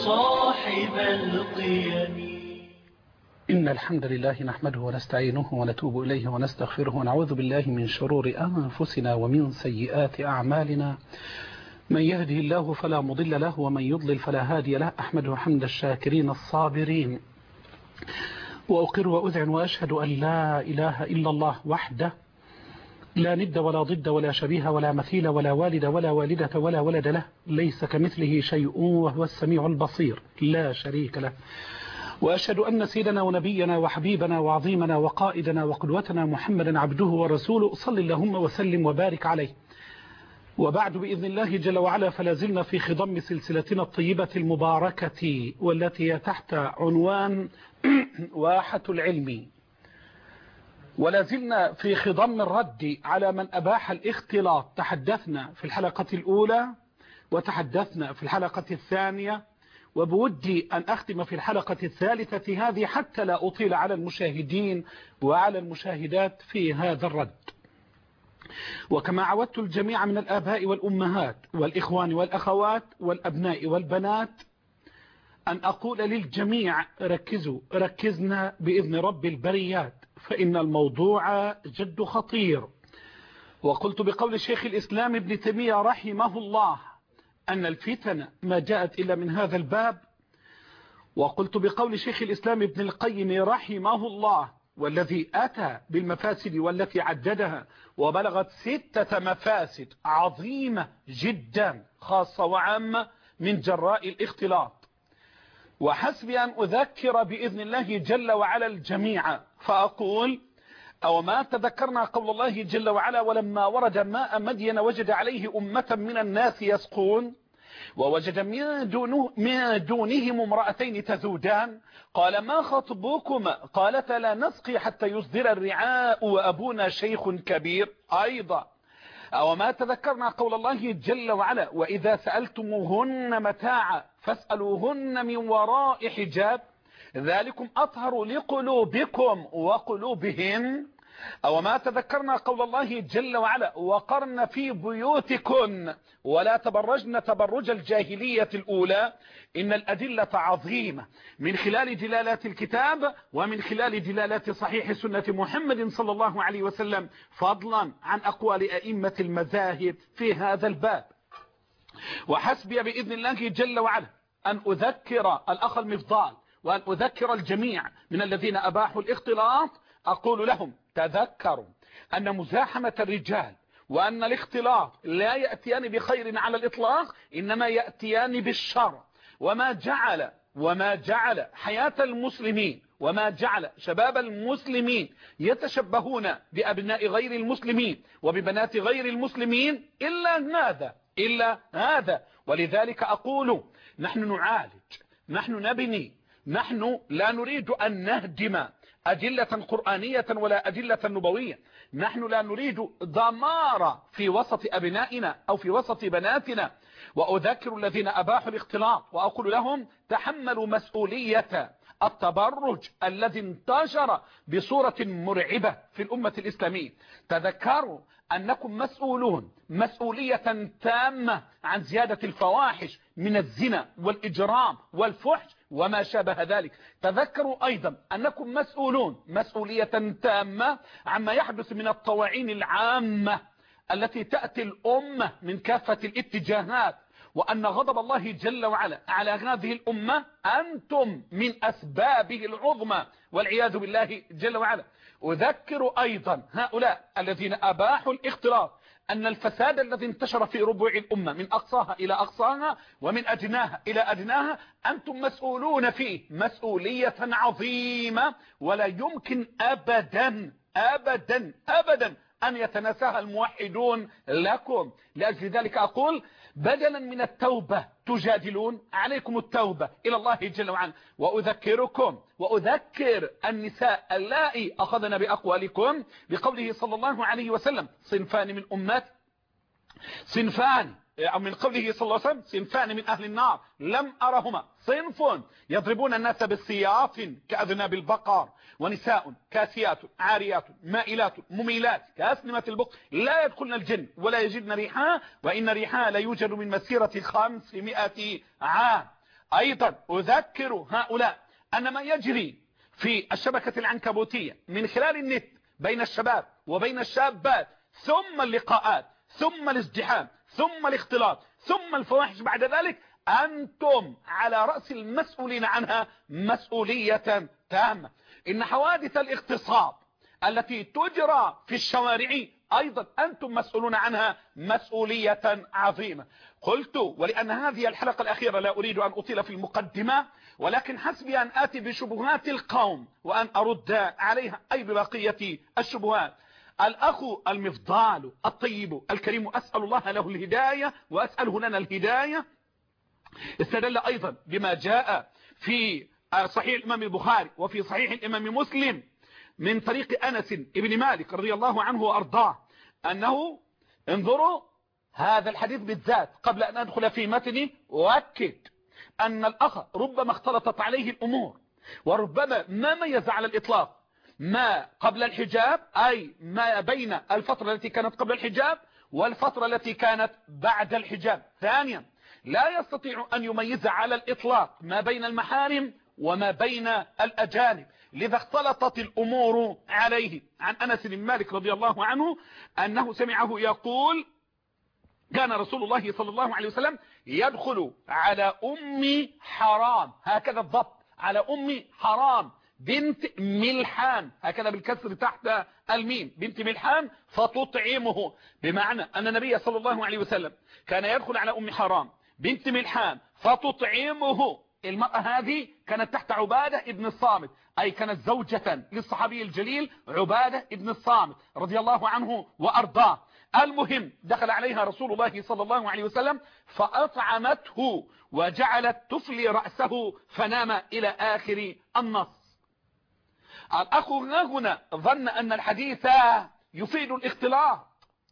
صاحب القيم. إن الحمد لله نحمده ونستعينه ونتوب إليه ونستغفره ونعوذ بالله من شرور أنفسنا ومن سيئات أعمالنا. من يهده الله فلا مضل له ومن يضلل فلا هادي له. أحمده حمد الشاكرين الصابرين، وأقر وأذعن وأشهد أن لا إله إلا الله وحده لا ند ولا ضد ولا شبيه ولا مثيل ولا والد ولا والدة ولا ولد له، ليس كمثله شيء وهو السميع البصير لا شريك له. وأشهد أن سيدنا ونبينا وحبيبنا وعظيمنا وقائدنا وقدوتنا محمدا عبده ورسوله، صل اللهم وسلم وبارك عليه. وبعد بإذن الله جل وعلا، فلا زلنا في خضم سلسلتنا الطيبة المباركة والتي تحت عنوان واحة العلم، ولا زلنا في خضم الرد على من أباح الاختلاط. تحدثنا في الحلقة الأولى وتحدثنا في الحلقة الثانية، وبودي أن أختم في الحلقة الثالثة هذه حتى لا أطيل على المشاهدين وعلى المشاهدات في هذا الرد. وكما عودت الجميع من الآباء والأمهات والإخوان والأخوات والأبناء والبنات أن أقول للجميع ركزنا بإذن رب البريات، فإن الموضوع جد خطير. وقلت بقول شيخ الإسلام ابن تيمية رحمه الله أن الفتن ما جاءت إلا من هذا الباب. وقلت بقول شيخ الإسلام ابن القيم رحمه الله والذي أتى بالمفاسد والتي عددها وبلغت 6 مفاسد عظيمة جدا خاصة وعامة من جراء الاختلاط. وحسبي أن أذكر بإذن الله جل وعلا الجميع فأقول: أو ما تذكرنا قول الله جل وعلا: ولما ورد ماء مدين وجد عليه أمة من الناس يسقون ووجد من دونهم امرأتين تذودان قال ما خطبكما قالتا لا نسقي حتى يصدر الرعاء وأبونا شيخ كبير. أيضا أو ما تذكرنا قول الله جل وعلا: وإذا سألتموهن متاعا فاسألوهن من وراء حجاب ذلكم أطهر لقلوبكم وقلوبهن. أو ما تذكرنا قول الله جل وعلا: وقرن في بيوتكن ولا تبرجن تبرج الجاهلية الأولى. إن الأدلة عظيمة من خلال دلالات الكتاب ومن خلال دلالات صحيح سنة محمد صلى الله عليه وسلم، فضلا عن أقوال أئمة المذاهب في هذا الباب. وحسبي بإذن الله جل وعلا أن أذكر الأخ المفضال وأن أذكر الجميع من الذين أباحوا الاختلاط، أقول لهم: تذكروا أن مزاحمة الرجال وأن الاختلاط لا يأتيان بخير على الإطلاق، إنما يأتيان بالشر. وما جعل حياة المسلمين وما جعل شباب المسلمين يتشبهون بأبناء غير المسلمين وببنات غير المسلمين إلا هذا. ولذلك أقول: نحن نعالج، نحن نبني، نحن لا نريد أن نهدم أدلة قرآنية ولا أدلة نبوية. نحن لا نريد دمار في وسط أبنائنا أو في وسط بناتنا. وأذكر الذين أباحوا الاختلاط وأقول لهم: تحملوا مسؤولية التبرج الذي انتشر بصورة مرعبة في الأمة الإسلامية. تذكروا أنكم مسؤولون مسؤولية تامة عن زيادة الفواحش من الزنا والإجرام والفحش وما شابه ذلك. تذكروا أيضا أنكم مسؤولون مسؤولية تامة عما يحدث من الطواعين العامة التي تأتي الأمة من كافة الاتجاهات، وأن غضب الله جل وعلا على هذه الأمة أنتم من أسبابه العظمى والعياذ بالله جل وعلا. أذكر أيضا هؤلاء الذين أباحوا الاختلاط أن الفساد الذي انتشر في ربوع الأمة من أقصاها إلى أقصاها ومن أدناها إلى أدناها أنتم مسؤولون فيه مسؤولية عظيمة، ولا يمكن أبدا أبدا أبدا أن يتناساها الموحدون لكم. لأجل ذلك أقول: بدلا من التوبة تجادلون، عليكم التوبة إلى الله جل وعلا. وأذكركم وأذكر النساء اللائي أخذن بأقوالكم بقوله صلى الله عليه وسلم: صنفان من أمات أو من قوله صلى الله عليه وسلم: صنفان من أهل النار لم أرهما، صنف يضربون الناس بالسياف كأذناب البقر، ونساء كاسيات عاريات مائلات مميلات كأسنمة البقر لا يدخلن الجنة ولا يجدن ريحها وإن ريحها لا يوجد من مسيرة 500 عام. أيضا أذكر هؤلاء أن ما يجري في الشبكة العنكبوتية من خلال النت بين الشباب وبين الشابات، ثم اللقاءات، ثم الازدحام، ثم الاختلاط، ثم الفواحش بعد ذلك، أنتم على رأس المسؤولين عنها مسؤولية تامة. إن حوادث الاغتصاب التي تجرى في الشوارع أيضا أنتم مسؤولون عنها مسؤولية عظيمة. قلت ولأن هذه الحلقة الأخيرة لا أريد أن أطيل في المقدمة، ولكن حسبي أن آتي بشبهات القوم وأن أرد عليها أي ببقية الشبهات. الأخ المفضال الطيب الكريم أسأل الله له الهداية وأسأله لنا الهداية، استدل أيضا بما جاء في صحيح الإمام البخاري وفي صحيح الإمام مسلم من طريق أنس بن مالك رضي الله عنه وأرضاه، أنه انظروا هذا الحديث بالذات قبل أن أدخل في متنه، وأكد أن الأخ ربما اختلطت عليه الأمور، وربما ما ميز على الإطلاق ما قبل الحجاب، أي ما بين الفترة التي كانت قبل الحجاب والفترة التي كانت بعد الحجاب. ثانيا لا يستطيع أن يميز على الإطلاق ما بين المحارم وما بين الأجانب، لذا اختلطت الأمور عليه. عن أنس بن مالك رضي الله عنه أنه سمعه يقول كان رسول الله صلى الله عليه وسلم يدخل على أم حرام، هكذا الضبط، على أم حرام بنت ملحان، هكذا بالكسر تحت الميم، بنت ملحان، فتطعمه، بمعنى أن النبي صلى الله عليه وسلم كان يدخل على أم حرام بنت ملحان فتطعمه. المرأة هذه كانت تحت عبادة ابن الصامت، أي كانت زوجة للصحابي الجليل عبادة ابن الصامت رضي الله عنه وأرضاه. المهم دخل عليها رسول الله صلى الله عليه وسلم فأطعمته وجعلت تفلي رأسه فنام إلى آخر النص. الأخ هنا ظن أن الحديث يفيد الاختلاط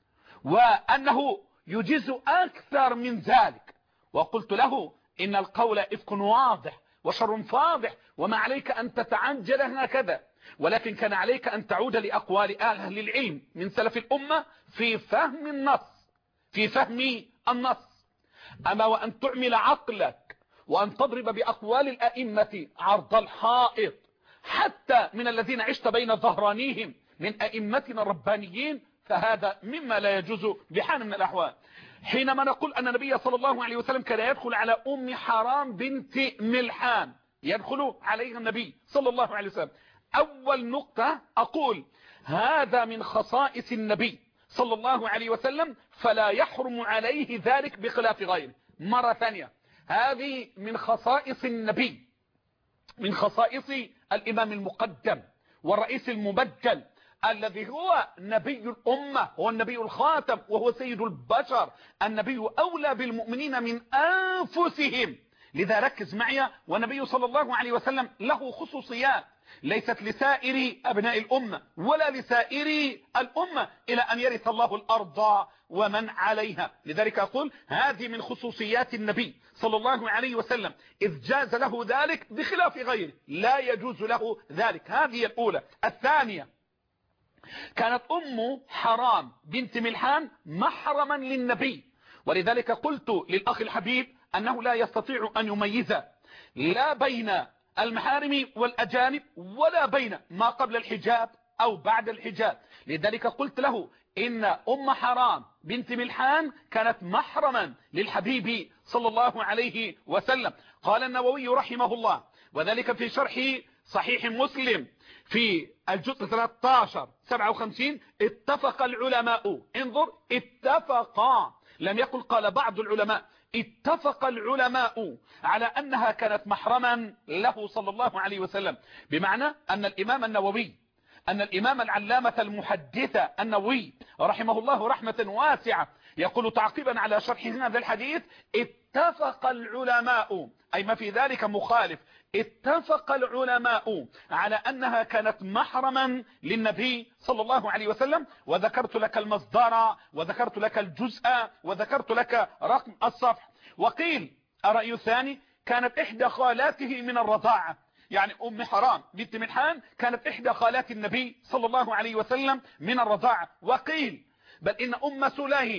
وأنه يجيز أكثر من ذلك، وقلت له إن القول إفك واضح وشر فاضح، وما عليك أن تتعجل هكذا، ولكن كان عليك أن تعود لأقوال أهل العلم من سلف الأمة في فهم النص، في فهم النص. أما وأن تعمل عقلك وأن تضرب بأقوال الأئمة عرض الحائط، حتى من الذين عشت بين ظهرانيهم من أئمتنا الربانيين، فهذا مما لا يجوز بحال من الأحوال. حينما نقول أن النبي صلى الله عليه وسلم كان يدخل على أم حرام بنت ملحان، يدخل عليها النبي صلى الله عليه وسلم، أول نقطة أقول هذا من خصائص النبي صلى الله عليه وسلم، فلا يحرم عليه ذلك بخلاف غيره. مرة ثانية، هذه من خصائص النبي، من خصائص الإمام المقدم والرئيس المبجل الذي هو نبي الأمة، هو النبي الخاتم وهو سيد البشر، النبي أولى بالمؤمنين من أنفسهم. لذا ركز معي، والنبي صلى الله عليه وسلم له خصوصيات ليست لسائر أبناء الأمة ولا لسائر الأمة إلى أن يرث الله الأرض ومن عليها. لذلك أقول هذه من خصوصيات النبي صلى الله عليه وسلم، إذ جاز له ذلك بخلاف غيره لا يجوز له ذلك. هذه الأولى. الثانية، كانت أم حرام بنت ملحان محرما للنبي، ولذلك قلت للأخ الحبيب أنه لا يستطيع أن يميز لا بين المحارم والأجانب ولا بين ما قبل الحجاب أو بعد الحجاب. لذلك قلت له إن أم حرام بنت ملحان كانت محرما للحبيب صلى الله عليه وسلم. قال النووي رحمه الله، وذلك في شرح صحيح مسلم في الجزء 13-57، اتفق العلماء، انظر اتفقا، لم يقل قال بعض العلماء، اتفق العلماء على أنها كانت محرما له صلى الله عليه وسلم. بمعنى أن الإمام النووي، أن الإمام العلامة المحدث النووي رحمه الله رحمة واسعة يقول تعقيبا على شرح هذا الحديث: اتفق العلماء، أي ما في ذلك مخالف، اتفق العلماء على أنها كانت محرما للنبي صلى الله عليه وسلم. وذكرت لك المصدر وذكرت لك الجزء وذكرت لك رقم الصفحة. وقيل الرأي الثاني، كانت إحدى خالاته من الرضاعة، يعني أم حرام بنت ملحان كانت إحدى خالات النبي صلى الله عليه وسلم من الرضاعة. وقيل بل إن أم سليم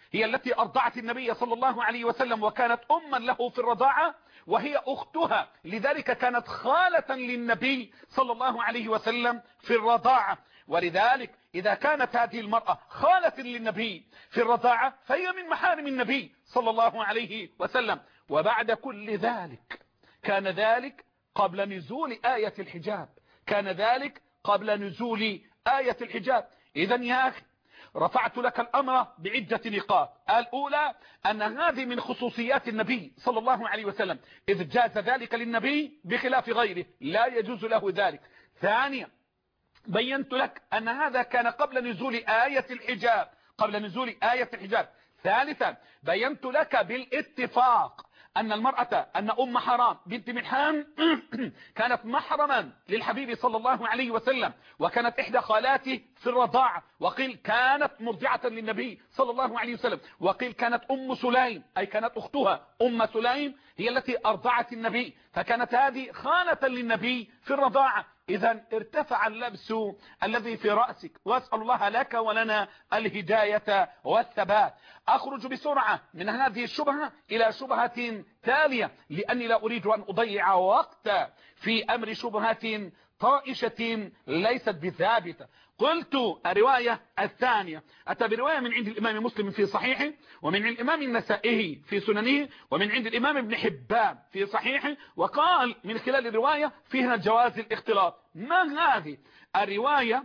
هي التي أرضعت النبي صلى الله عليه وسلم وكانت أما له في الرضاعة، وهي أختها، لذلك كانت خالة للنبي صلى الله عليه وسلم في الرضاعة. ولذلك إذا كانت هذه المرأة خالة للنبي في الرضاعة فهي من محارم النبي صلى الله عليه وسلم. وبعد كل ذلك كان ذلك قبل نزول آية الحجاب، كان ذلك قبل نزول آية الحجاب. إذن يا أخي رفعت لك الأمر بعدة نقاط. الأولى أن هذه من خصوصيات النبي صلى الله عليه وسلم، إذ جاز ذلك للنبي بخلاف غيره لا يجوز له ذلك. ثانيا بينت لك أن هذا كان قبل نزول آية الحجاب، قبل نزول آية الحجاب. ثالثا بينت لك بالاتفاق أن المرأة، أن أم حرام بنت ملحان كانت محرما للحبيب صلى الله عليه وسلم، وكانت إحدى خالاته في الرضاعة، وقيل كانت مرضعة للنبي صلى الله عليه وسلم، وقيل كانت أم سليم أي كانت أختها أم سليم هي التي أرضعت النبي، فكانت هذه خالة للنبي في الرضاعة. إذا ارتفع اللبس الذي في رأسك، وأسأل الله لك ولنا الهداية والثبات. أخرج بسرعة من هذه الشبهة إلى شبهة تالية، لأني لا أريد أن أضيع وقت في أمر شبهة طائشة ليست بثابتة. قلت الرواية الثانية أتى برواية من عند الإمام مسلم في صحيحه، ومن عند الإمام النسائي في سننه، ومن عند الإمام ابن حبان في صحيحه، وقال من خلال الرواية فيها جواز الاختلاط. ما هذه الرواية؟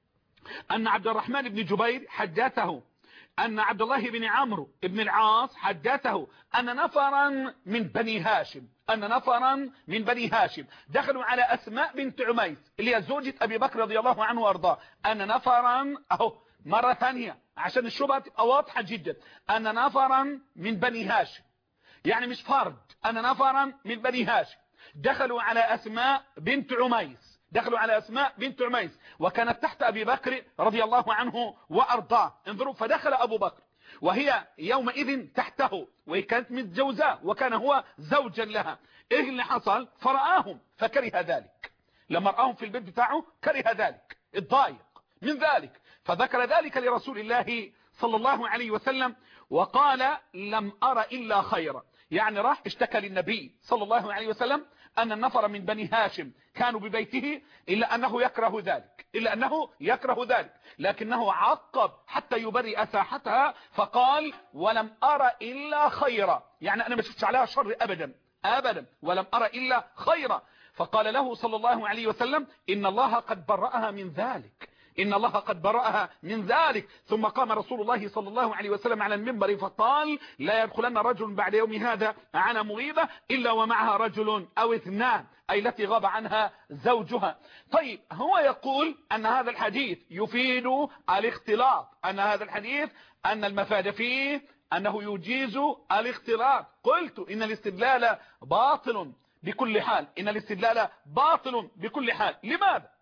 أن عبد الرحمن بن جبير حدثه أن عبد الله بن عمرو بن العاص حدثه أن نفرا من بني هاشم، أن نفرا من بني هاشم دخلوا على أسماء بنت عميس اللي هي زوجة أبي بكر رضي الله عنه وارضاه، أن نفرا مرة ثانية عشان الشبهة تبقى واضحة جدا، أن نفرا من بني هاشم، يعني مش فرد، أن نفرا من بني هاشم دخلوا على أسماء بنت عميس، دخلوا على أسماء بنت عميس، وكانت تحت أبي بكر رضي الله عنه وأرضاه. انظروا، فدخل أبو بكر وهي يومئذ تحته، وهي كانت متجوزة وكان هو زوجا لها. ايه اللي حصل؟ فرآهم فكره ذلك، لما رآهم في البيت بتاعه كره ذلك، اتضايق من ذلك، فذكر ذلك لرسول الله صلى الله عليه وسلم وقال لم أرى إلا خيرا، يعني راح اشتكى للنبي صلى الله عليه وسلم أن النفر من بني هاشم كانوا ببيته، إلا أنه يكره ذلك، إلا أنه يكره ذلك، لكنه عقب حتى يبرئ ساحتها فقال ولم أرى إلا خيرا، يعني أنا ما شفتش عليها شر أبدا أبدا، ولم أرى إلا خيرا. فقال له صلى الله عليه وسلم إن الله قد برأها من ذلك، إن الله قد برأها من ذلك. ثم قام رسول الله صلى الله عليه وسلم على المنبر فقال لا يدخلن رجل بعد يوم هذا عن مغيبة إلا ومعها رجل أو اثنان، أي التي غاب عنها زوجها. طيب هو يقول أن هذا الحديث يفيد الاختلاط، أن هذا الحديث أن المفاد فيه أنه يجيز الاختلاط. قلت إن الاستدلال باطل بكل حال، إن الاستدلال باطل بكل حال. لماذا؟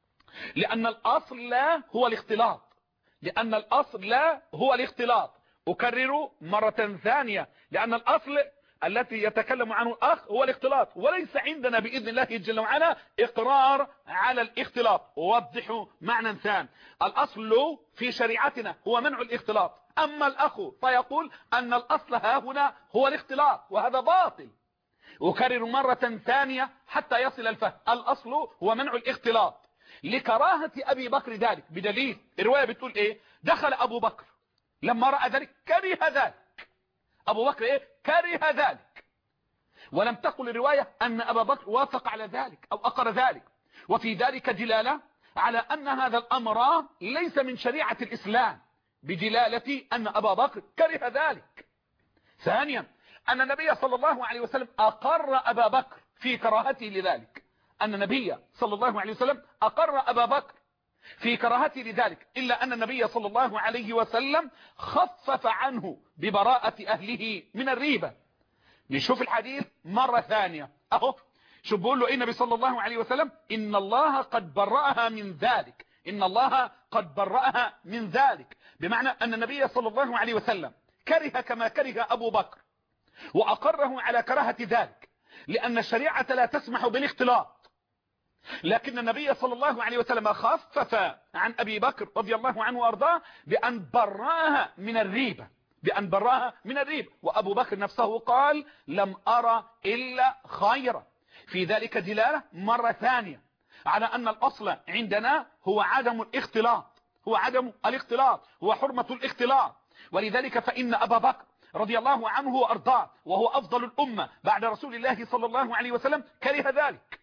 لأن الأصل لا هو الاختلاط، لأن الأصل لا هو الاختلاط. أكرر مرة ثانية، لأن الأصل التي يتكلم عنه الأخ هو الاختلاط، وليس عندنا بإذن الله جل وعلا إقرار على الاختلاط. أوضح معنى ثاني، الأصل في شريعتنا هو منع الاختلاط، أما الأخ فيقول أن الأصل ها هنا هو الاختلاط، وهذا باطل. أكرر مرة ثانية حتى يصل الفهم، الأصل هو منع الاختلاط لكراهة أبي بكر ذلك، بدليل الرواية بتقول إيه؟ دخل أبو بكر لما رأى ذلك كره ذلك، أبو بكر إيه؟ كره ذلك، ولم تقل الرواية أن أبا بكر وافق على ذلك أو أقر ذلك، وفي ذلك دلالة على أن هذا الأمر ليس من شريعة الإسلام، بدلالة أن أبا بكر كره ذلك. ثانيا أن النبي صلى الله عليه وسلم أقر أبا بكر في كراهته لذلك، أن النبي صلى الله عليه وسلم أقر أبا بكر في كراهته لذلك، إلا أن النبي صلى الله عليه وسلم خفف عنه ببراءة أهله من الريبة. نشوف الحديث مرة ثانية أهو، شو بقول له النبي صلى الله عليه وسلم إن الله قد برأها من ذلك، إن الله قد برأها من ذلك، بمعنى أن النبي صلى الله عليه وسلم كره كما كره أبو بكر وأقره على كراهة ذلك، لأن الشريعة لا تسمح بالاختلاط، لكن النبي صلى الله عليه وسلم خفف عن أبي بكر رضي الله عنه وأرضاه بأن براها من الريبة، بأن براها من الريب. وأبو بكر نفسه قال لم أرى إلا خيرا. في ذلك دلالة مرة ثانية على أن الأصل عندنا هو عدم الاختلاط، هو حرمة الاختلاط. ولذلك فإن أبا بكر رضي الله عنه وأرضاه وهو أفضل الأمة بعد رسول الله صلى الله عليه وسلم كره ذلك،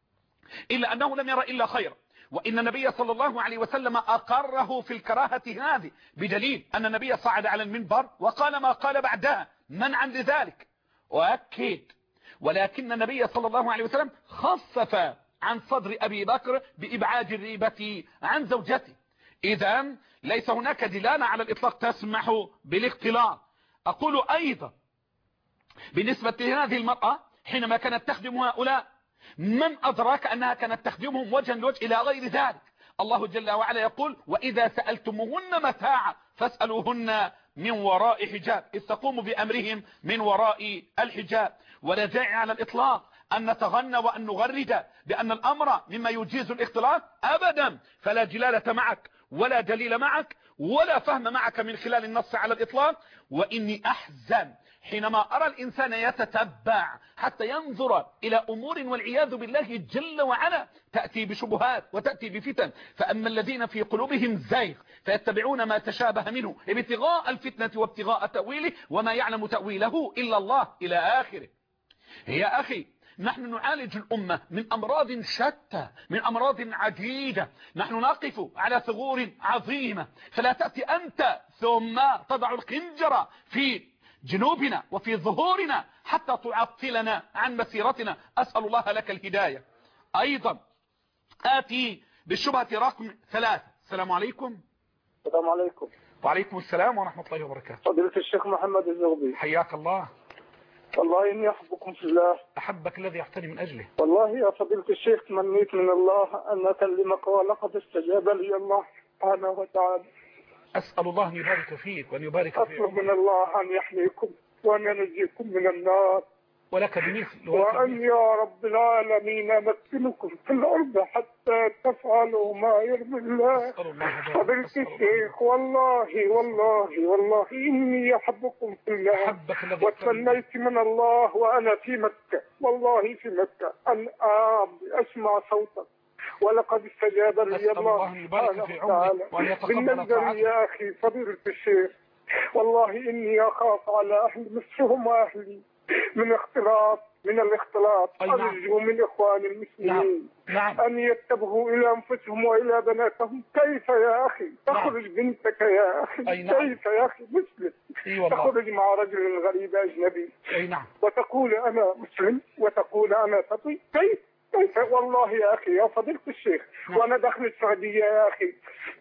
إلا أنه لم يرى إلا خيرا. وإن النبي صلى الله عليه وسلم أقره في الكراهة هذه بدليل أن النبي صعد على المنبر وقال ما قال بعدها منعا لذلك. وأكد ولكن النبي صلى الله عليه وسلم خفف عن صدر أبي بكر بإبعاد الريبة عن زوجته. إذن ليس هناك دلالة على الإطلاق تسمح بالاختلاط. أقول أيضا بالنسبة لهذه المرأة حينما كانت تخدم هؤلاء، من أدراك أنها كانت تخدمهم وجها لوجه إلى غير ذلك؟ الله جل وعلا يقول وإذا سألتموهن متاعا فاسألوهن من وراء حجاب، إذ تقوم بأمرهم من وراء الحجاب. ولا داعي على الإطلاق أن نتغنى وأن نغرد بأن الأمر مما يجيز الاختلاط أبدا. فلا جلالة معك ولا دليل معك ولا فهم معك من خلال النص على الإطلاق. وإني أحزن حينما أرى الإنسان يتتبع حتى ينظر إلى أمور والعياذ بالله جل وعلا تأتي بشبهات وتأتي بفتن. فأما الذين في قلوبهم زيغ فيتبعون ما تشابه منه ابتغاء الفتنة وابتغاء تأويله وما يعلم تأويله إلا الله إلى آخره. يا أخي نحن نعالج الأمة من أمراض شتى، من أمراض عديدة، نحن نقف على ثغور عظيمة. فلا تأتي أنت ثم تضع الخنجر في جنوبنا وفي ظهورنا حتى تعطلنا عن مسيرتنا. أسأل الله لك الهداية. أيضا آتي بالشبهة رقم 3. السلام عليكم. السلام عليكم. وعليكم السلام ورحمة الله وبركاته. فضيلة الشيخ محمد الزغبي، حياك الله. والله إني أحبكم في الله. أحبك الذي أحتني من أجله. والله يا فضيلة الشيخ تمنيت من الله أن أكلمك ولقد استجاب لي الله سبحانه وتعالى. أسأل الله أن يبارك فيك وأن يبارك في أطلب من الله أن يحميكم وأن ينجيكم من النار ولك بمثل وأن يا رب العالمين مكنكم في الأرض حتى تفعلوا ما يرضي الله. فضيلة الشيخ والله والله والله إني أحبكم في الله وتمنيت من الله وأنا في مكة، والله في مكة أن أسمع صوتك ولقد استجاب لي الله سبحانه وتعالى. بالنسبة يا أخي فضيلة الشيخ والله إني أخاف على أهل مصر وأهلي من الاختلاط. أرجو من إخواني المسلمين أن يتبهوا إلى أنفسهم وإلى بناتهم. كيف يا أخي تخرج بنتك يا أخي؟ كيف يا أخي مسلم تخرج مع رجل غريب أجنبي وتقول أنا مسلم وتقول أنا تقي؟ كيف والله يا أخي يا فضيلة الشيخ وأنا داخل السعودية يا أخي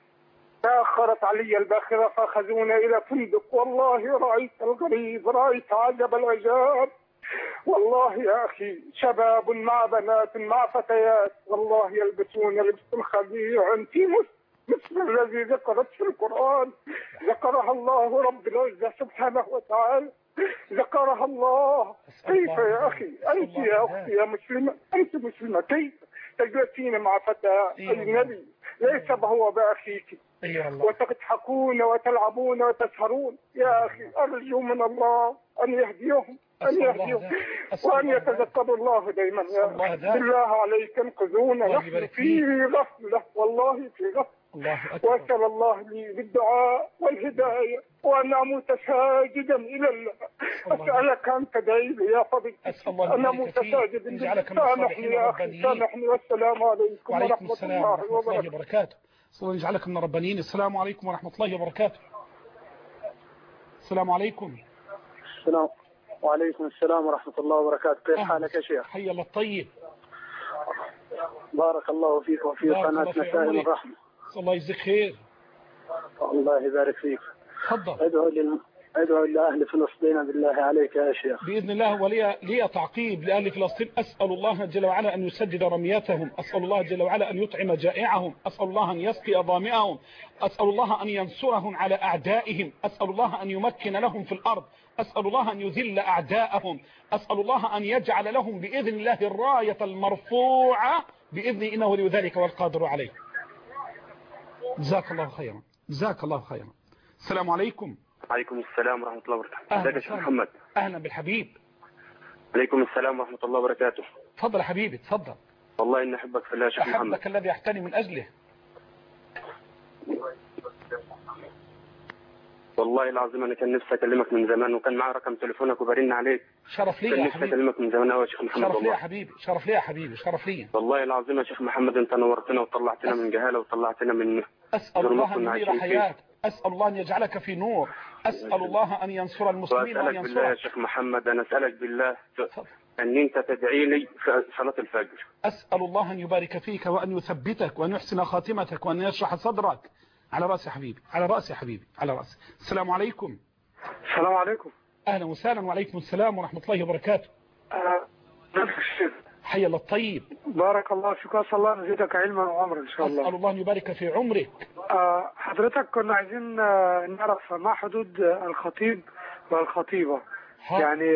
تأخرت علي الباخرة فأخذونا إلى فندق. والله رأيت الغريب، رأيت عجب العجاب. والله يا أخي شباب مع بنات مع فتيات والله يلبسون لبس خليع في مثل الذي ذكرت في القرآن، ذكرها الله رب العزة سبحانه وتعالى، ذكرها الله. كيف يا أخي أنت يا أختي يا مسلمة، أنت مسلمة، كيف تجلسين مع فتاة أجنبي ليس هو بأخيك وتضحكون وتلعبون وتسهرون؟ يا أخي أرجو من الله أن يهديهم وأن يتذكروا الله دائما. بالله عليك انقذونا، نحن في غفلة والله في غفلة. وأسأل الله لي بالدعاء والهداية وأن أموت ساجدا إلى الله. أسألك أن تدعي لي يا فضيلة، أنا متساجد. سامحني يا أخي سامحني. والسلام عليكم ورحمة الله وبركاته. صلى الله يجعلك من الربانيين. السلام عليكم ورحمة الله وبركاته. السلام عليكم. السلام وعليكم السلام ورحمة الله وبركاته. كيف حالك يا شيخ؟ حي الله الطيب. بارك الله فيك وفي قناة مسائل الرحمة. الله يجزيك خير. الله يبارك فيك. تفضل. أدعو لأهل فلسطين بالله عليك يا شيخ. بإذن الله. ولي تعقيب لأهل فلسطين. أسأل الله جل وعلا أن يسدد رمياتهم، أسأل الله جل وعلا أن يطعم جائعهم، أسأل الله أن يسقي ظامئهم، أسأل الله أن ينصرهم على أعدائهم، أسأل الله أن يمكن لهم في الأرض، أسأل الله أن يذل أعداءهم، أسأل الله أن يجعل لهم بإذن الله الراية المرفوعة بإذن إنه ولي ذلك والقادر عليه. جزاك الله خيرا. جزاك الله خيرا. السلام عليكم. عليكم السلام ورحمة الله وبركاته. ازيك يا شيخ محمد؟ أهلا بالحبيب. عليكم السلام ورحمة الله وبركاته. تفضل يا حبيبي تفضل. والله إني أحبك في الله يا شيخ محمد. أحبك الذي أحتني من أجله. والله العظيم أنا كان نفسي أكلمك من زمان، وكان معي رقم تليفونك وبرن عليك. شرف لي يا حبيبي. كان نفسي أكلمك من زمان أوي يا شيخ محمد. شرف لي يا حبيبي، شرف لي يا حبيبي، شرف لي. والله العظيم يا شيخ محمد أنت نورتنا وطلعتنا من جهالة وطلعتنا من أسأل الله أن ينير حياتك، أسأل الله أن يجعلك في نور، أسأل الله أن ينصر المسلمين وأن وأسألك بالله يا ينصرك. شيخ محمد، أنا أسألك بالله أن أنت تدعي لي في صلاة الفجر. أسأل الله أن يبارك فيك وأن يثبتك وأن يحسن خاتمتك وأن يشرح صدرك. على رأسي يا حبيبي، على رأسي يا حبيبي، على رأسي. السلام عليكم. السلام عليكم. أهلا وسهلا وعليكم السلام ورحمة الله وبركاته. حي الله الطيب. بارك الله فيك، أسأل الله أن يزيدك علما وعمرا إن شاء الله. أسأل الله أن يبارك في عمرك. حضرتك كنا عايزين نعرف ما حدود الخطيب والخطيبة، يعني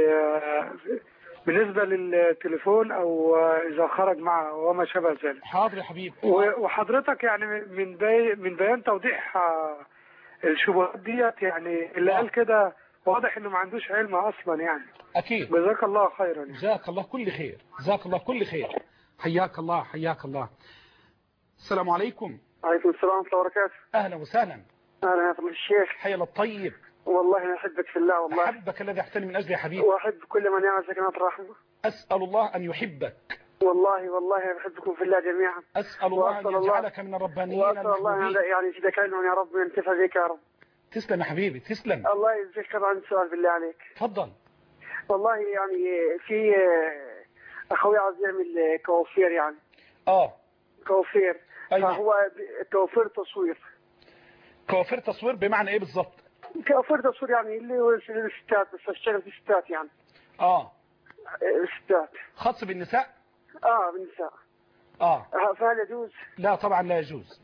بالنسبة للتليفون أو إذا خرج معه وما شابه ذلك. حاضر يا حبيبي. وحضرتك يعني من بيان توضيح الشبهات ديت، يعني اللي قال كده واضح إنه ما عندوش علم أصلا يعني. أكيد. جزاك الله خيرا. جزاك الله كل خير، جزاك الله كل خير. حياك الله، حياك الله. السلام عليكم. عليكم السلام ورحمة الله وبركاته. أهلا وسهلا. أهلا يا فضيلة الشيخ. حي الله الطيب. والله أنا أحبك في الله والله. أحبك الذي أحتني من أجل يا حبيبي. وأحب كل من يعمل سكنات الرحمة. أسأل الله أن يحبك. والله أنا بحبكم في الله جميعا. أسأل الله أن يجعلك من الربانيين المحبوبين. وأسأل الله يعني يزيدك علما يا رب وينتفع بك يا رب. تسلم يا حبيبي تسلم. الله يجزيك خير. عن سؤال بالله عليك. تفضل. والله يعني في أخوي عايز يعمل كوافير يعني. كوافير. أيوة. فهو كوافير تصوير. كوافير تصوير بمعنى إيه بالظبط؟ كوافير تصوير يعني اللي هو الستات، بس اشتغل في الستات يعني. الستات. خاص بالنساء؟ بالنساء. فهل يجوز؟ لا طبعا لا يجوز.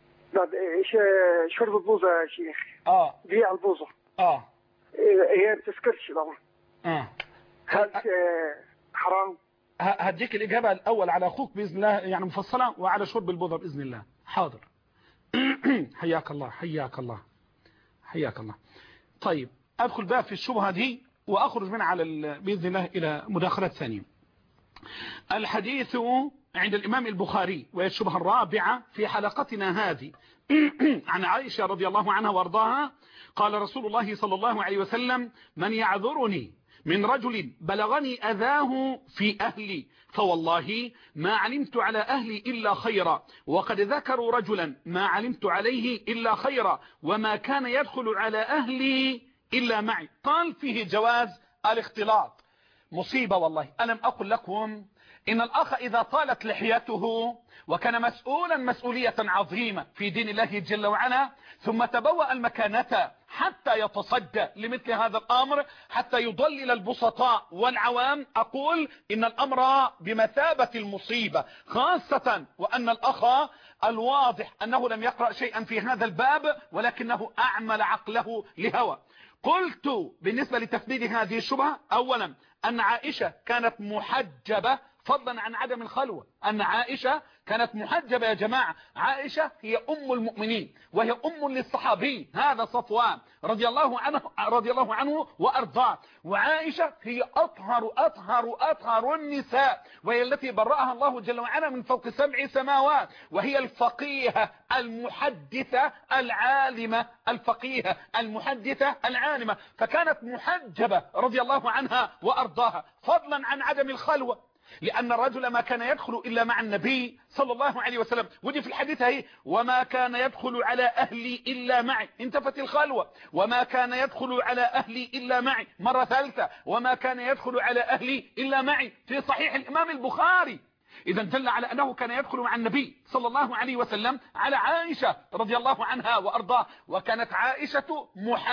شرب البوظة يا شيخ. بيع البوظة. هي ما بتسكرش طبعا. هل حرام؟ هديك الإجابة الأول على أخوك بإذن الله يعني مفصلة، وعلى شرب البوظة بإذن الله. حاضر. حياك الله حياك الله حياك الله. طيب أدخل بقى في الشبهة دي وأخرج منها على بإذن الله إلى مداخلات ثانية. الحديث عند الإمام البخاري، وهي الشبهة الرابعة في حلقتنا هذه، عن عائشة رضي الله عنها وارضاها قال رسول الله صلى الله عليه وسلم: من يعذرني من رجل بلغني أذاه في أهلي فوالله ما علمت على أهلي إلا خيرا، وقد ذكروا رجلا ما علمت عليه إلا خيرا، وما كان يدخل على أهلي إلا معي. قال فيه جواز الاختلاط. مصيبة والله. ألم أقل لكم إن الأخ إذا طالت لحيته وكان مسؤولا مسؤولية عظيمة في دين الله جل وعلا، ثم تبوأ المكانة حتى يتصدى لمثل هذا الأمر، حتى يضلل البسطاء والعوام، أقول إن الأمر بمثابة المصيبة، خاصة وأن الأخ الواضح أنه لم يقرأ شيئا في هذا الباب، ولكنه أعمل عقله لهوى. قلت بالنسبة لتفديد هذه الشبهة: أولا أن عائشة كانت محجبة فضلا عن عدم الخلوة. أن عائشة كانت محجبة يا جماعة. عائشة هي أم المؤمنين، وهي أم للصحابي هذا صفوان رضي الله عنه وأرضاه. وعائشة هي أطهر النساء، وهي التي برأها الله جل وعلا من فوق 7 سماوات، وهي الفقيهة المحدثة العالمة، الفقيهة المحدثة العالمة. فكانت محجبة رضي الله عنها وأرضاها فضلا عن عدم الخلوة، لأن الرجل ما كان يدخل إلا مع النبي صلى الله عليه وسلم. ودي في الحديث هي: وما كان يدخل على أهلي إلا معي. انتفت الخلوة. وما كان يدخل على أهلي إلا معي. مرة ثالثة: وما كان يدخل على أهلي إلا معي، في صحيح الإمام البخاري. إذا دل على أنه كان يدخل مع النبي صلى الله عليه وسلم على عائشة رضي الله عنها وأرضاه. وكانت عائشة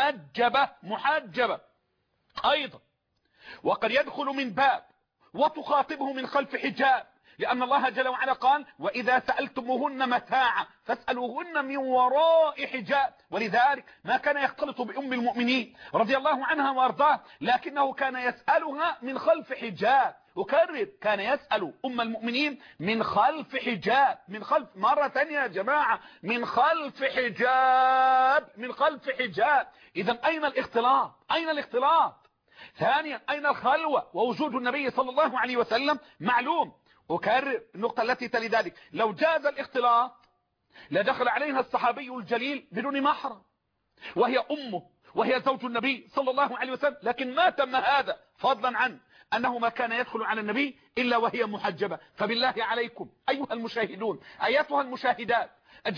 محجبة أيضا. وقد يدخل من باب وتخاطبه من خلف حجاب، لأن الله جل وعلا قال: وإذا سألتموهن متاعا فاسألوهن من وراء حجاب. ولذلك ما كان يختلط بأم المؤمنين رضي الله عنها وارضاه، لكنه كان يسألها من خلف حجاب. أكرر كان يسأل أم المؤمنين من خلف حجاب، من خلف، مرة تانية يا جماعة، من خلف حجاب، من خلف حجاب. إذا أين الاختلاط؟ أين الاختلاط؟ ثانيا أين الخلوة ووجود النبي صلى الله عليه وسلم معلوم. أكرر النقطة التي تلي ذلك، لو جاز الاختلاط لدخل عليها الصحابي الجليل بدون محرم، وهي أمه وهي زوج النبي صلى الله عليه وسلم، لكن ما تم هذا، فضلا عن أنه ما كان يدخل على النبي إلا وهي محجبة. فبالله عليكم أيها المشاهدون أيتها المشاهدات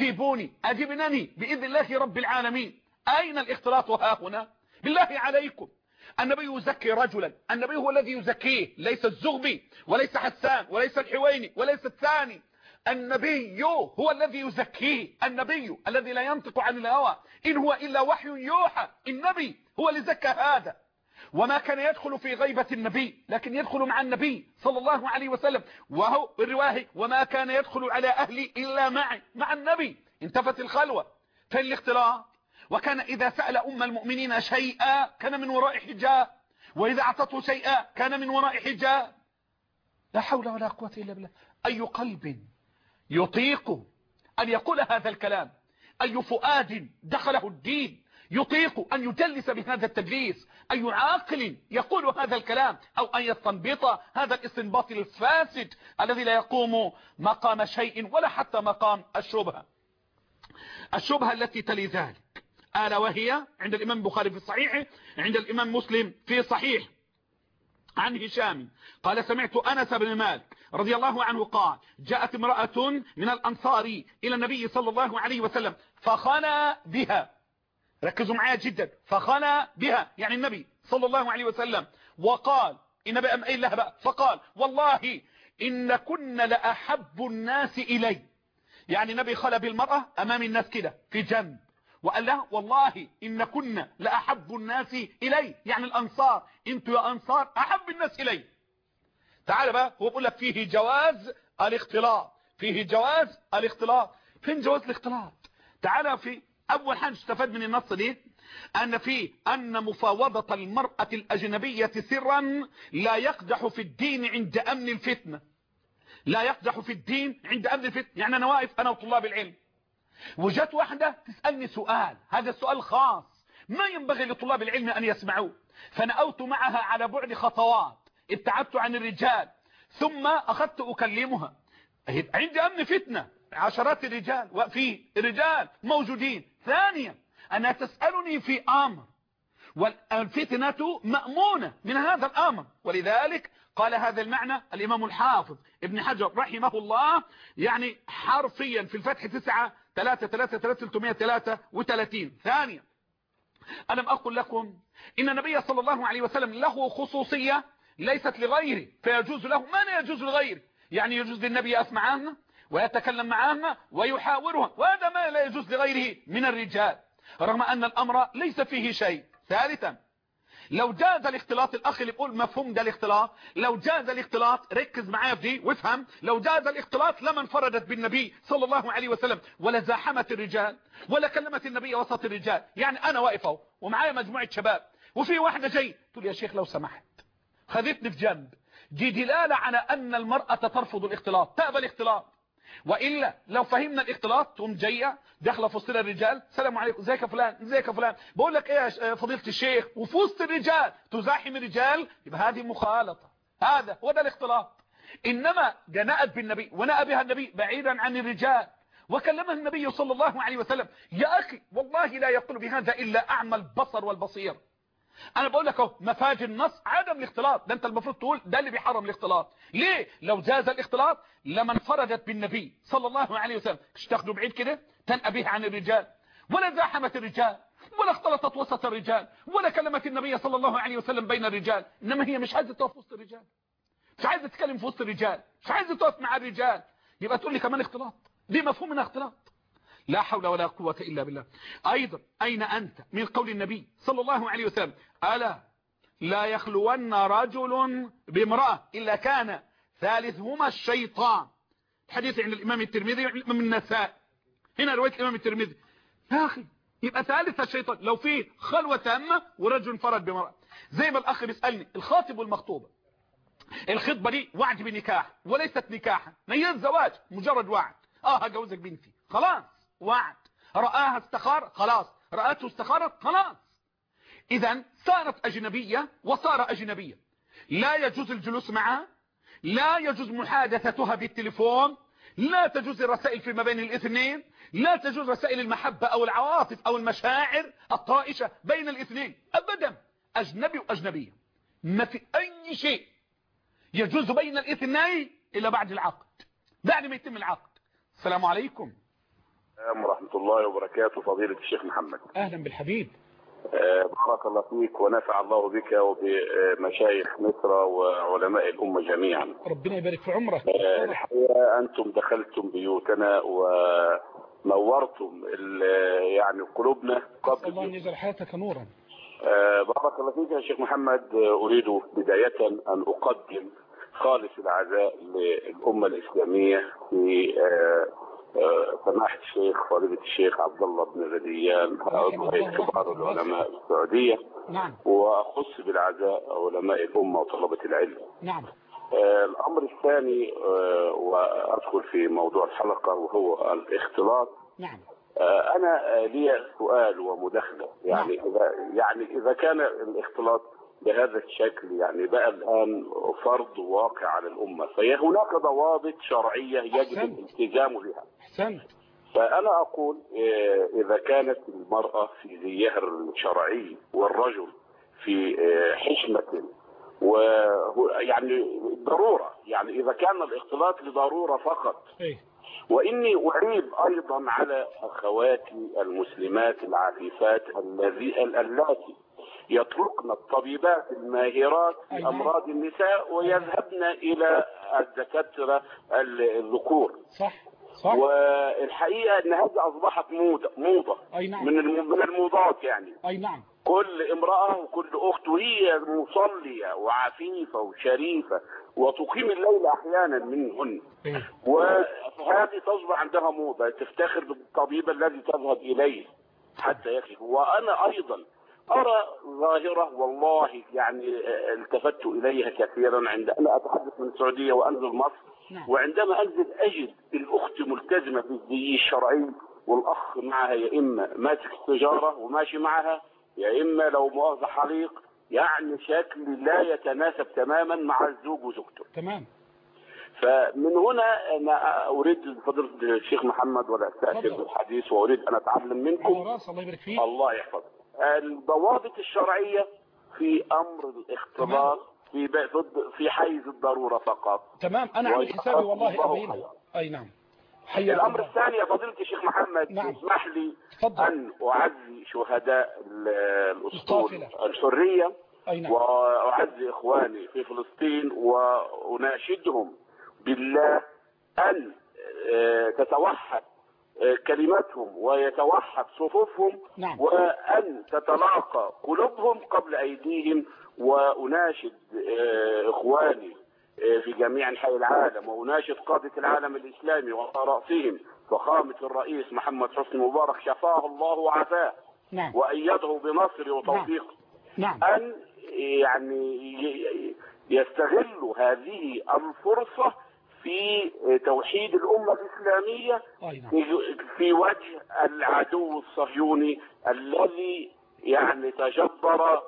أجيبنني بإذن الله رب العالمين، أين الاختلاط ها هنا؟ بالله عليكم، النبي يزكي رجلا، النبي هو الذي يزكيه، ليس الزغبي وليس حسان وليس الحويني وليس الثاني، النبي هو الذي يزكيه، النبي الذي لا ينطق عن الهوى إن هو إلا وحي يوحى، النبي هو اللي زكى هذا. وما كان يدخل في غيبة النبي لكن يدخل مع النبي صلى الله عليه وسلم، وهو الرواية وما كان يدخل على أهلي إلا معي، مع النبي. انتفت الخلوة في الاختلاط. وكان إذا سأل أم المؤمنين شيئا كان من وراء حجاب، وإذا أعطته شيئا كان من وراء حجاب. لا حول ولا قوة إلا بالله. أي قلب يطيق أن يقول هذا الكلام؟ أي فؤاد دخله الدين يطيق أن يجلس بهذا التدليس؟ أي عاقل يقول هذا الكلام أو أن يستنبط هذا الاستنباط الفاسد الذي لا يقوم مقام شيء ولا حتى مقام الشبهة؟ الشبهة التي تلي ذلك ألا وهي عند الإمام البخاري في الصحيح، عند الإمام مسلم في صحيح، عن هشام قال سمعت أنس بن مالك رضي الله عنه قال جاءت امرأة من الأنصار إلى النبي صلى الله عليه وسلم فخنا بها، ركزوا معايا جدا، فخنا بها يعني النبي صلى الله عليه وسلم، وقال النبي أم إيه لها بقى، فقال والله إن كنا لأحب الناس إلي، يعني النبي خلى بالمرأة أمام الناس كده في جنب وقال لها والله إن كنا لأحب الناس إلي، يعني الأنصار، انتوا يا أنصار أحب الناس إلي. تعال بقى، هو بيقول لك فيه جواز الاختلاط، فيه جواز الاختلاط. فين جواز الاختلاط؟ تعال في أول حاجة استفاد من النص دي أن مفاوضة المرأة الأجنبية سرا لا يقدح في الدين عند أمن الفتنة، لا يقدح في الدين عند أمن الفتنة. يعني أنا واقف أنا وطلاب العلم وجت واحدة تسألني سؤال، هذا السؤال خاص ما ينبغي لطلاب العلم أن يسمعوه، فنأوت معها على بعد خطوات، ابتعدت عن الرجال ثم أخذت أكلمها، عندي أمن فتنة، عشرات الرجال وفي رجال موجودين. ثانيا أنها تسألني في أمر والفتنة مأمونة من هذا الأمر، ولذلك قال هذا المعنى الإمام الحافظ ابن حجر رحمه الله يعني حرفيا في الفتح 9-3-3-3-333. ثانيا ألم أقل لكم إن النبي صلى الله عليه وسلم له خصوصية ليست لغيره فيجوز له ما لا يجوز لغيره، يعني يجوز للنبي يسمع عنها ويتكلم معها ويحاورها، وهذا ما لا يجوز لغيره من الرجال رغم أن الأمر ليس فيه شيء. ثالثا لو جاز الاختلاط، الأخ اللي بيقول مفهوم ده الاختلاط، لو جاز الاختلاط ركز معايا في دي وافهم، لو جاز الاختلاط لما انفردت بالنبي صلى الله عليه وسلم ولا زاحمت الرجال ولا كلمت النبي وسط الرجال. يعني أنا واقف اهو ومعايا مجموعة شباب وفي واحدة جاي تقول يا شيخ لو سمحت، خذتني في جنب، دي دلالة على أن المرأة ترفض الاختلاط، تأبى الاختلاط. وإلا لو فهمنا الاختلاط تقوم جايه داخله في وسط الرجال، السلام عليكم ازيك يا فلان ازيك يا فلان، بقول لك ايه يا فضيله الشيخ، وفي وسط الرجال تزاحم الرجال، يبقى هذه مخالطه، هذا هو ده الاختلاط. انما جاءت بالنبي ونأى بها النبي بعيدا عن الرجال وكلمها النبي صلى الله عليه وسلم. يا اخي والله لا يقول بهذا الا اعمى البصر والبصير. انا بقول لك اهو مفاد النص عدم الاختلاط، ده انت المفروض تقول ده اللي بيحرم الاختلاط. ليه؟ لو جاز الاختلاط لما انفردت بالنبي صلى الله عليه وسلم، مش تاخده بعيد كده تنأى به عن الرجال ولا زاحمت الرجال ولا اختلطت وسط الرجال ولا كلمت النبي صلى الله عليه وسلم بين الرجال، انما هي مش عايزه تقف وسط الرجال، مش عايزه تتكلم في وسط الرجال، مش عايزه تقف مع الرجال، يبقى تقول لي كمان اختلاط؟ دي مفهوم من اختلاط؟ لا حول ولا قوة إلا بالله. أيضا أين أنت من قول النبي صلى الله عليه وسلم ألا لا يخلون رجل بامرأة إلا كان ثالثهما الشيطان، الحديث عند الإمام الترمذي والإمام النسائي، هنا رواية الإمام الترمذي. يا أخي يبقى ثالث الشيطان لو فيه خلوة تامة ورجل انفرد بامرأة. زي ما الأخ بيسألني الخاطب والمخطوبة الخطبة دي وعد بنكاح وليست نكاحا، هي الزواج مجرد وعد. هجوزك بنتي، خلاص وعد. رآها استخار، خلاص. رأته استخارت، خلاص. إذا صارت أجنبية وصار أجنبية، لا يجوز الجلوس معها، لا يجوز محادثتها بالتليفون، لا تجوز الرسائل فيما بين الاثنين، لا تجوز رسائل المحبة أو العواطف أو المشاعر الطائشة بين الاثنين أبدا. أجنبي وأجنبية، ما في أي شيء يجوز بين الاثنين إلا بعد العقد، بعد ما يتم العقد. السلام عليكم. السلام ورحمة الله وبركاته. فضيلة الشيخ محمد، أهلا بالحبيب. بارك الله فيك ونفع الله بك وبمشايخ مصر وعلماء الأمة جميعا. ربنا يبارك في عمرك. الحقيقة أنتم دخلتم بيوتنا ونورتم يعني قلوبنا قبل الله أن يجعل حياتك نورا. بارك الله فيك يا شيخ محمد. أريد بداية أن أقدم خالص العزاء للأمة الإسلامية في سماحة الشيخ فضيلة الشيخ عبد الله بن غديان عضو هيئة كبار العلماء السعودية. نعم. وأخص بالعزاء علماء الأمة وطلبة العلم. نعم. الأمر الثاني وأدخل في موضوع الحلقة وهو الاختلاط. نعم. أنا لي سؤال ومداخلة يعني. نعم. إذا كان الاختلاط بهذا الشكل يعني بقى الآن فرض واقع على الأمة، فهناك ضوابط شرعية يجب الالتزام بها. أحسنت. فأنا أقول إذا كانت المرأة في زيها الشرعي والرجل في حشمة ويعني ضرورة، يعني إذا كان الاختلاط لضرورة فقط. وإني أعيب أيضا على أخواتي المسلمات العفيفات اللاتي يتركن الطبيبات الماهرات في أمراض النساء ويذهبن إلى الدكاترة الذكور. صح. والحقيقة أن هذه أصبحت موضة. نعم. من الموضات يعني. نعم. كل امرأة وكل أخت وهي مصلية وعفيفة وشريفة وتقيم الليل أحيانا منهن، وهذه تصبح عندها موضة، تفتخر بالطبيب الذي تذهب إليه حتى يكشف. وأنا أيضا أرى ظاهرة والله يعني التفت إليها كثيرا عندما أتحدث من السعودية وأنزل مصر. نعم. وعندما أنزل أجد الأخت ملتزمة بالزي الشرعي والأخ معها يا إما ماسك السجارة وماشي معها، يا إما لو مؤاخذة حليق، يعني شكل لا يتناسب تماما مع الزوج وزوجته. تمام. فمن هنا أنا أريد فضيلة الشيخ محمد ولا أستأثر بالحديث وأريد أن أتعلم منكم. الله يبارك فيك. الله يحفظك. الضوابط الشرعية في أمر الاختلاط في حيز الضرورة فقط. تمام. أنا عن حسابي والله أبينها. نعم. الأمر الثاني يا فضيلة الشيخ محمد. نعم. اسمح لي فضل. أن أعزي شهداء الأسطول الحرية. نعم. وأعزي إخواني في فلسطين وأناشدهم بالله أن تتوحد كلمتهم ويتوحد صفوفهم. نعم. وأن تتلاقى قلوبهم قبل أيديهم. وأناشد إخواني في جميع أنحاء العالم وأناشد قادة العالم الإسلامي وعلى رأسهم فخامة الرئيس محمد حسني مبارك شفاه الله وعافاه. نعم. وأيده بنصره وتوفيقه. نعم. أن يعني يستغلوا هذه الفرصة في توحيد الأمة الإسلامية في وجه العدو الصهيوني الذي يعني تجبر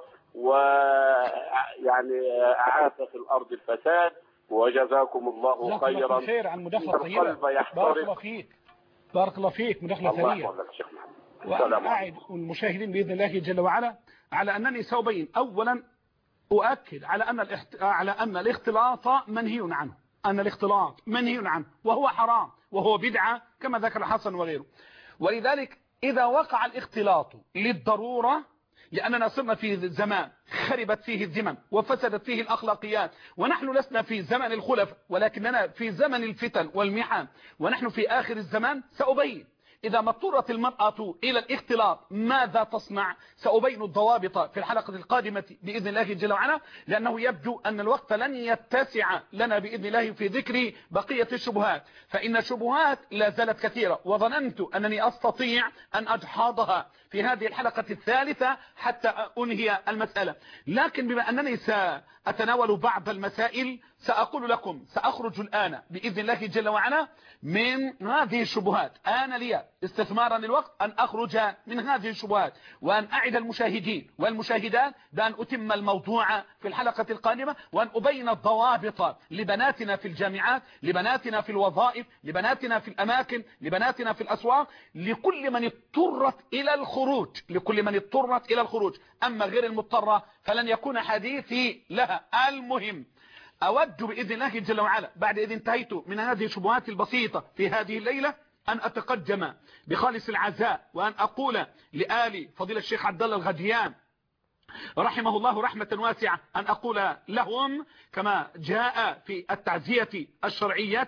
ويعني أعاث في الأرض الفساد. وجزاكم الله خيرا. خير عن مداخلة طيبة. بارك الله فيك. بارك الله فيك. مداخلة ثرية. وأنا أعد المشاهدين بإذن الله جل وعلا على أنني سأبين أولا أؤكد على أن الاختلاط منهي عنه. أن الاختلاط منهي عنه وهو حرام وهو بدعة كما ذكر حسن وغيره. ولذلك إذا وقع الاختلاط للضرورة، لأننا صرنا في زمان خربت فيه الذمم وفسدت فيه الأخلاقيات، ونحن لسنا في زمن الخلف ولكننا في زمن الفتن والمحن، ونحن في آخر الزمان. سأبين إذا ما اضطرت المرأة إلى الاختلاط ماذا تصنع؟ سأبين الضوابط في الحلقة القادمة بإذن الله جل وعلا، لأنه يبدو أن الوقت لن يتسع لنا بإذن الله في ذكر بقية الشبهات، فإن الشبهات لا زالت كثيرة، وظننت أنني أستطيع أن أجحاضها في هذه الحلقة الثالثة حتى أنهي المسألة. لكن بما أنني سأتناول بعض المسائل سأقول لكم سأخرج الآن بإذن الله جل وعلا من هذه الشبهات. أنا لي استثمارا للوقت أن أخرج من هذه الشبهات وأن أعد المشاهدين والمشاهدات بأن أتم الموضوع في الحلقة القادمة، وأن أبين الضوابط لبناتنا في الجامعات، لبناتنا في الوظائف، لبناتنا في الأماكن، لبناتنا في الأسواق، لكل من اضطرت إلى الخروج، لكل من اضطرت إلى الخروج. أما غير المضطرة فلن يكون حديثي لها. المهم أود بإذن الله جل وعلا بعد إذ انتهيت من هذه الشبهات البسيطة في هذه الليلة أن أتقدم بخالص العزاء وأن أقول لآل فضيلة الشيخ عبد الله الغديان رحمه الله رحمة واسعة، أن أقول لهم كما جاء في التعزية الشرعية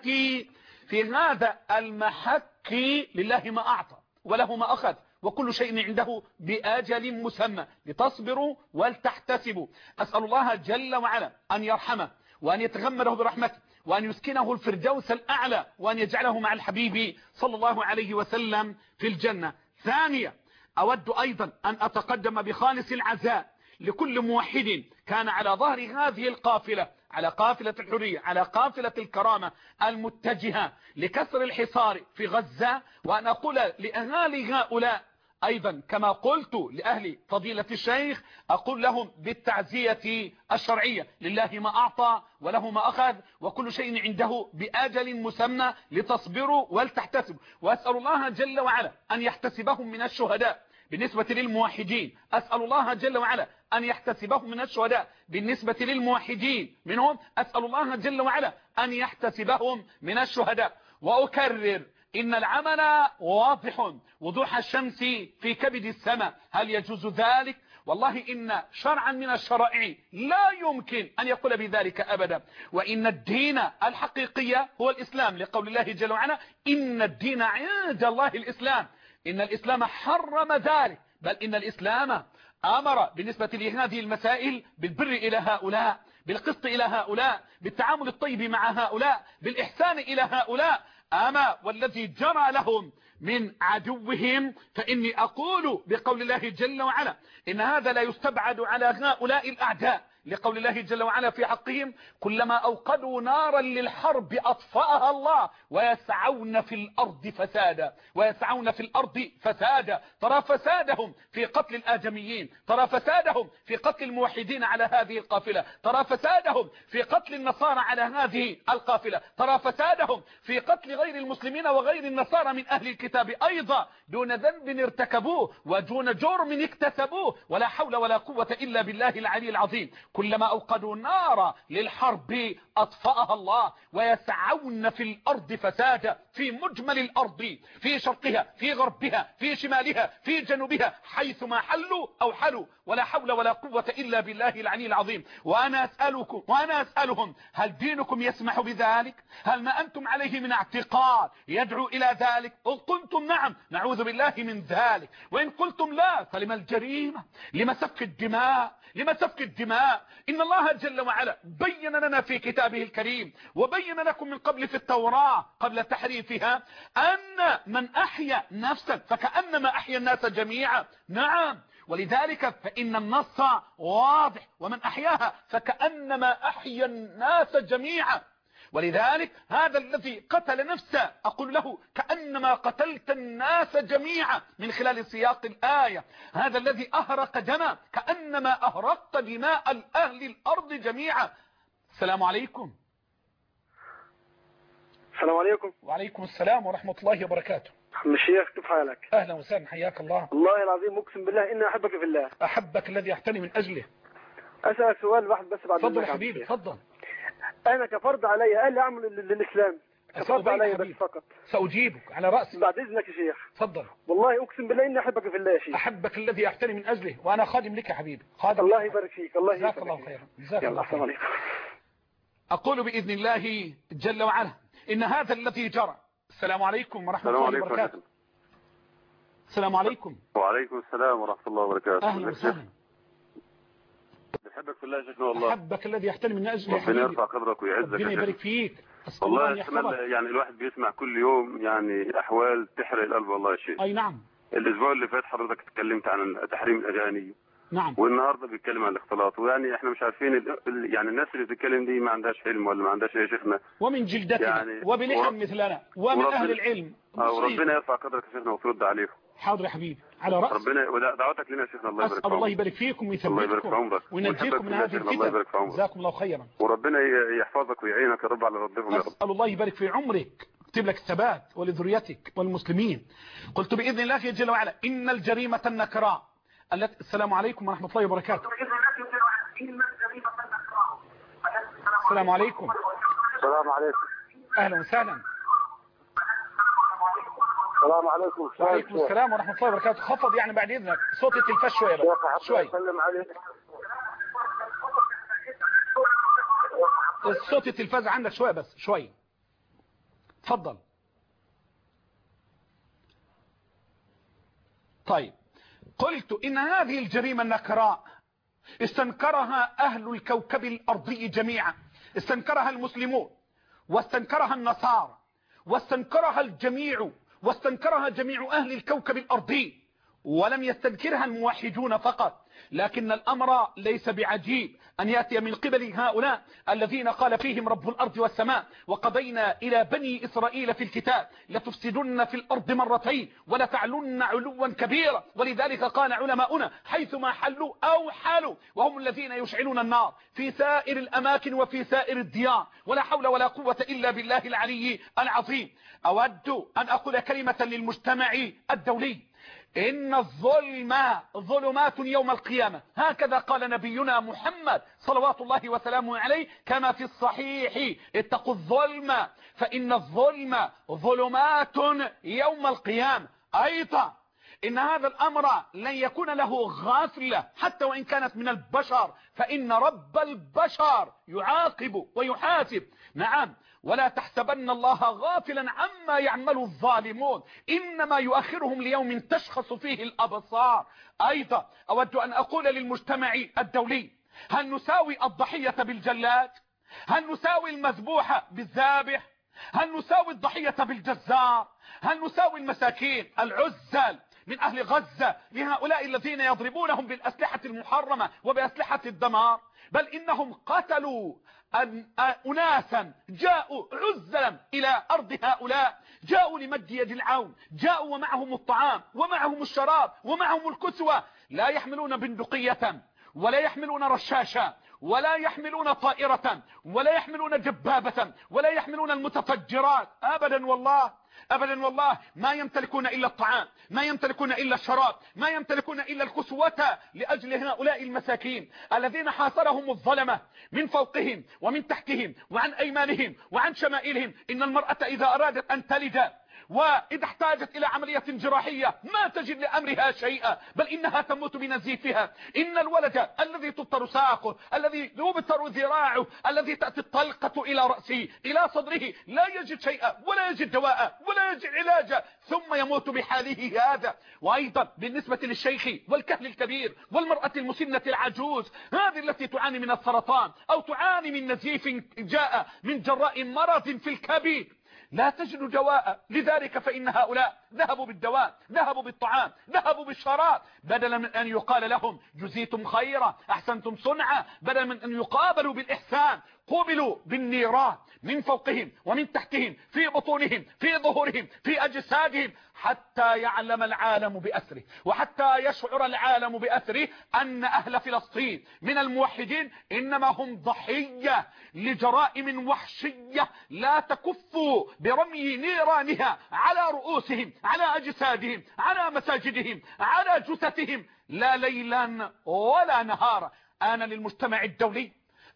في هذا المحك لله ما أعطى وله ما أخذ، وكل شيء عنده بآجل مسمى، لتصبروا ولتحتسبوا. أسأل الله جل وعلا أن يرحمه وأن يتغمده برحمته وأن يسكنه الفردوس الأعلى وأن يجعله مع الحبيب صلى الله عليه وسلم في الجنة. ثانيا أود أيضا أن أتقدم بخالص العزاء لكل موحد كان على ظهر هذه القافلة، على قافلة الحرية، على قافلة الكرامة المتجهة لكسر الحصار في غزة، وأن أقول لأهالي هؤلاء أيضا كما قلت لأهل فضيلة الشيخ، أقول لهم بالتعزية الشرعية لله ما أعطى وله ما أخذ وكل شيء عنده بآجل مسمى، لتصبروا ولتحتسبوا. وأسأل الله جل وعلا أن يحتسبهم من الشهداء بالنسبة للموحدين، أسأل الله جل وعلا أن يحتسبهم من الشهداء بالنسبة للموحدين منهم، أسأل الله جل وعلا أن يحتسبهم من الشهداء. وأكرر إن العمل واضح وضوح الشمس في كبد السماء، هل يجوز ذلك؟ والله إن شرعا من الشرائع لا يمكن أن يقول بذلك أبدا، وإن الدين الحقيقي هو الإسلام، لقول الله جل وعلا إن الدين عند الله الإسلام، إن الإسلام حرم ذلك، بل إن الإسلام أمر بالنسبة لهذه المسائل بالبر إلى هؤلاء، بالقسط إلى هؤلاء، بالتعامل الطيب مع هؤلاء، بالإحسان إلى هؤلاء. أما والذي جرى لهم من عدوهم فإني أقول بقول الله جل وعلا إن هذا لا يستبعد على هؤلاء الأعداء، لقول الله جل وعلا في حقهم كلما أوقدوا نارا للحرب أطفأها الله ويسعون في الأرض فسادا، ويسعون في الأرض فسادا. ترى فسادهم في قتل الآدميين، ترى فسادهم في قتل الموحدين على هذه القافلة، ترى فسادهم في قتل النصارى على هذه القافلة، ترى فسادهم في قتل غير المسلمين وغير النصارى من أهل الكتاب أيضا دون ذنب ارتكبوه ودون جرم اكتسبوه، ولا حول ولا قوة إلا بالله العلي العظيم. كلما أوقدوا نارا للحرب أطفأها الله ويسعون في الأرض فسادا، في مجمل الأرض، في شرقها، في غربها، في شمالها، في جنوبها، حيثما حلوا أو حلوا، ولا حول ولا قوة إلا بالله العلي العظيم. وأنا أسألهم هل دينكم يسمح بذلك؟ هل ما أنتم عليه من اعتقاد يدعو إلى ذلك؟ إن قلتم نعم نعوذ بالله من ذلك، وإن قلتم لا فلما الجريمة؟ لما سفك الدماء؟ لما سفك الدماء؟ إن الله جل وعلا بين لنا في كتابه الكريم وبين لكم من قبل في التوراة قبل تحريفها أن من أحيا نفسا فكأنما أحيا الناس جميعا. نعم، ولذلك فإن النص واضح، ومن أحياها فكأنما أحيا الناس جميعا. ولذلك هذا الذي قتل نفسه أقول له كأنما قتلت الناس جميعا من خلال سياق الآية. هذا الذي أهرق دماء كأنما أهرقت دماء أهل الأرض جميعا. السلام عليكم. السلام عليكم. وعليكم السلام ورحمة الله وبركاته. عم الشيخ كيف حالك؟ أهلا وسهلا، حياك الله. والله العظيم أقسم بالله إني أحبك في الله. أحبك الذي أحتني من أجله. أسألك سؤال واحد بس بعد. تفضل حبيبي تفضل. أنا كفرض علي قال لي أعمل للإسلام، كفرض علي بس فقط. سأجيبك على رأسي بعد إذنك يا شيخ. تفضل. والله أقسم بالله إني أحبك في الله يا شيخ. أحبك الذي أحتني من أجله، وأنا خادم لك يا حبيبي. خادم. الله يبارك فيك. الله جزاك الله خيرا. جزاك الله خيرا. عليكم. أقول بإذن الله جل وعلا إن هذا الذي جرى. السلام عليكم ورحمة الله وبركاته. السلام عليكم. وعليكم السلام ورحمة الله وبركاته. أهلا وسهلا. بحبك في الله يا شيخنا والله. أحبك الذي يحترم من أجل ربنا يرفع قدرك ويعزك. ربنا يبارك فيك. والله يعني الواحد بيسمع كل يوم يعني أحوال تحرق القلب والله يا شيخ. أي نعم. الأسبوع اللي فات حضرتك اتكلمت عن تحريم الأغاني. نعم. والنهارده بيتكلم عن الاختلاط، ويعني احنا مش عارفين يعني الناس اللي بتتكلم دي ما عندهاش علم ولا ما عندهاش يا شيخنا. ومن جلدتنا يعني وبلحم مثلنا ومن أهل العلم. وربنا يرفع قدرك يا شيخنا وترد عليهم. حاضر يا حبيبي على رأس. ربنا دعوتك لنا يا شيخنا. الله يبارك فيك. الله يبارك فيكم ويثبتكم وينجيكم من هذه الفتن. جزاكم الله خيرا. وربنا يحفظك ويعينك يا رب على ردهم يا رب. أسأل الله يبارك في عمرك، يكتب لك الثبات ولذريتك والمسلمين. قلت بإذن الله جل وعلا إن الجريمة النكراء التي. السلام عليكم ورحمة الله وبركاته. السلام عليكم. السلام عليكم. أهلا وسهلا. السلام عليكم. وعليكم السلام ورحمة الله وبركاته. خفض يعني بعد إذنك صوت التلفاز شوية بس. شوي. صوت التلفاز عندك شوية بس شوي. تفضل. طيب قلت إن هذه الجريمة النكراء استنكرها أهل الكوكب الأرضي جميعا، استنكرها المسلمون واستنكرها النصارى واستنكرها الجميع واستنكرها جميع أهل الكوكب الأرضي، ولم يستنكرها الموحدون فقط. لكن الأمر ليس بعجيب أن يأتي من قبل هؤلاء الذين قال فيهم رب الأرض والسماء وقضينا إلى بني إسرائيل في الكتاب لتفسدن في الأرض مرتين ولتعلن علوا كبيرا. ولذلك قال علماؤنا حيثما حلوا أو حالوا، وهم الذين يشعلون النار في سائر الأماكن وفي سائر الديار. ولا حول ولا قوة إلا بالله العلي العظيم. أود أن أقول كلمة للمجتمع الدولي. إن الظلم ظلمات يوم القيامة، هكذا قال نبينا محمد صلوات الله وسلامه عليه كما في الصحيح. اتقوا الظلم فإن الظلم ظلمات يوم القيامة. أيضا إن هذا الأمر لن يكون له غافلة حتى وإن كانت من البشر، فإن رب البشر يعاقب ويحاسب. نعم، ولا تحسبن الله غافلا عما يعمل الظالمون، إنما يؤخرهم ليوم تشخص فيه الأبصار. أيضا أود أن أقول للمجتمع الدولي، هل نساوي الضحية بالجلاد؟ هل نساوي المذبوح بالذابح؟ هل نساوي الضحية بالجزار؟ هل نساوي المساكين العزل من أهل غزة لهؤلاء الذين يضربونهم بالأسلحة المحرمة وبأسلحة الدمار؟ بل إنهم قتلوا أناسا جاءوا عزلا إلى أرض هؤلاء، جاءوا لمد يد العون، جاءوا ومعهم الطعام ومعهم الشراب ومعهم الكسوة، لا يحملون بندقية ولا يحملون رشاشا ولا يحملون طائرة ولا يحملون جبابة ولا يحملون المتفجرات أبدا والله. أبدا والله، ما يمتلكون إلا الطعام، ما يمتلكون إلا الشراب، ما يمتلكون إلا الكسوة لأجل هؤلاء المساكين الذين حاصرهم الظلمة من فوقهم ومن تحتهم وعن أيمانهم وعن شمائلهم. إن المرأة إذا أرادت أن تلد وإذا احتاجت إلى عملية جراحية ما تجد لأمرها شيئا، بل إنها تموت بنزيفها. إن الولد الذي تبتر ساقه، الذي يبتر ذراعه، الذي تأتي الطلقة إلى رأسه إلى صدره، لا يجد شيئا ولا يجد دواء ولا يجد علاجا، ثم يموت بحاله هذا. وأيضا بالنسبة للشيخ والكهل الكبير والمرأة المسنة العجوز، هذه التي تعاني من السرطان أو تعاني من نزيف جاء من جراء مرض في الكبد، لا تجد دواء. لذلك فإن هؤلاء ذهبوا بالدواء، ذهبوا بالطعام، ذهبوا بالشراب، بدلا من أن يقال لهم جزيتم خيرا أحسنتم صنعا، بدلا من أن يقابلوا بالإحسان قوبلوا بالنيران من فوقهم ومن تحتهم، في بطونهم، في ظهورهم، في أجسادهم، حتى يعلم العالم بأسره وحتى يشعر العالم بأسره أن أهل فلسطين من الموحدين إنما هم ضحية لجرائم وحشية لا تكف برمي نيرانها على رؤوسهم، على أجسادهم، على مساجدهم، على جثثهم، لا ليلا ولا نهارا. أنا للمجتمع الدولي،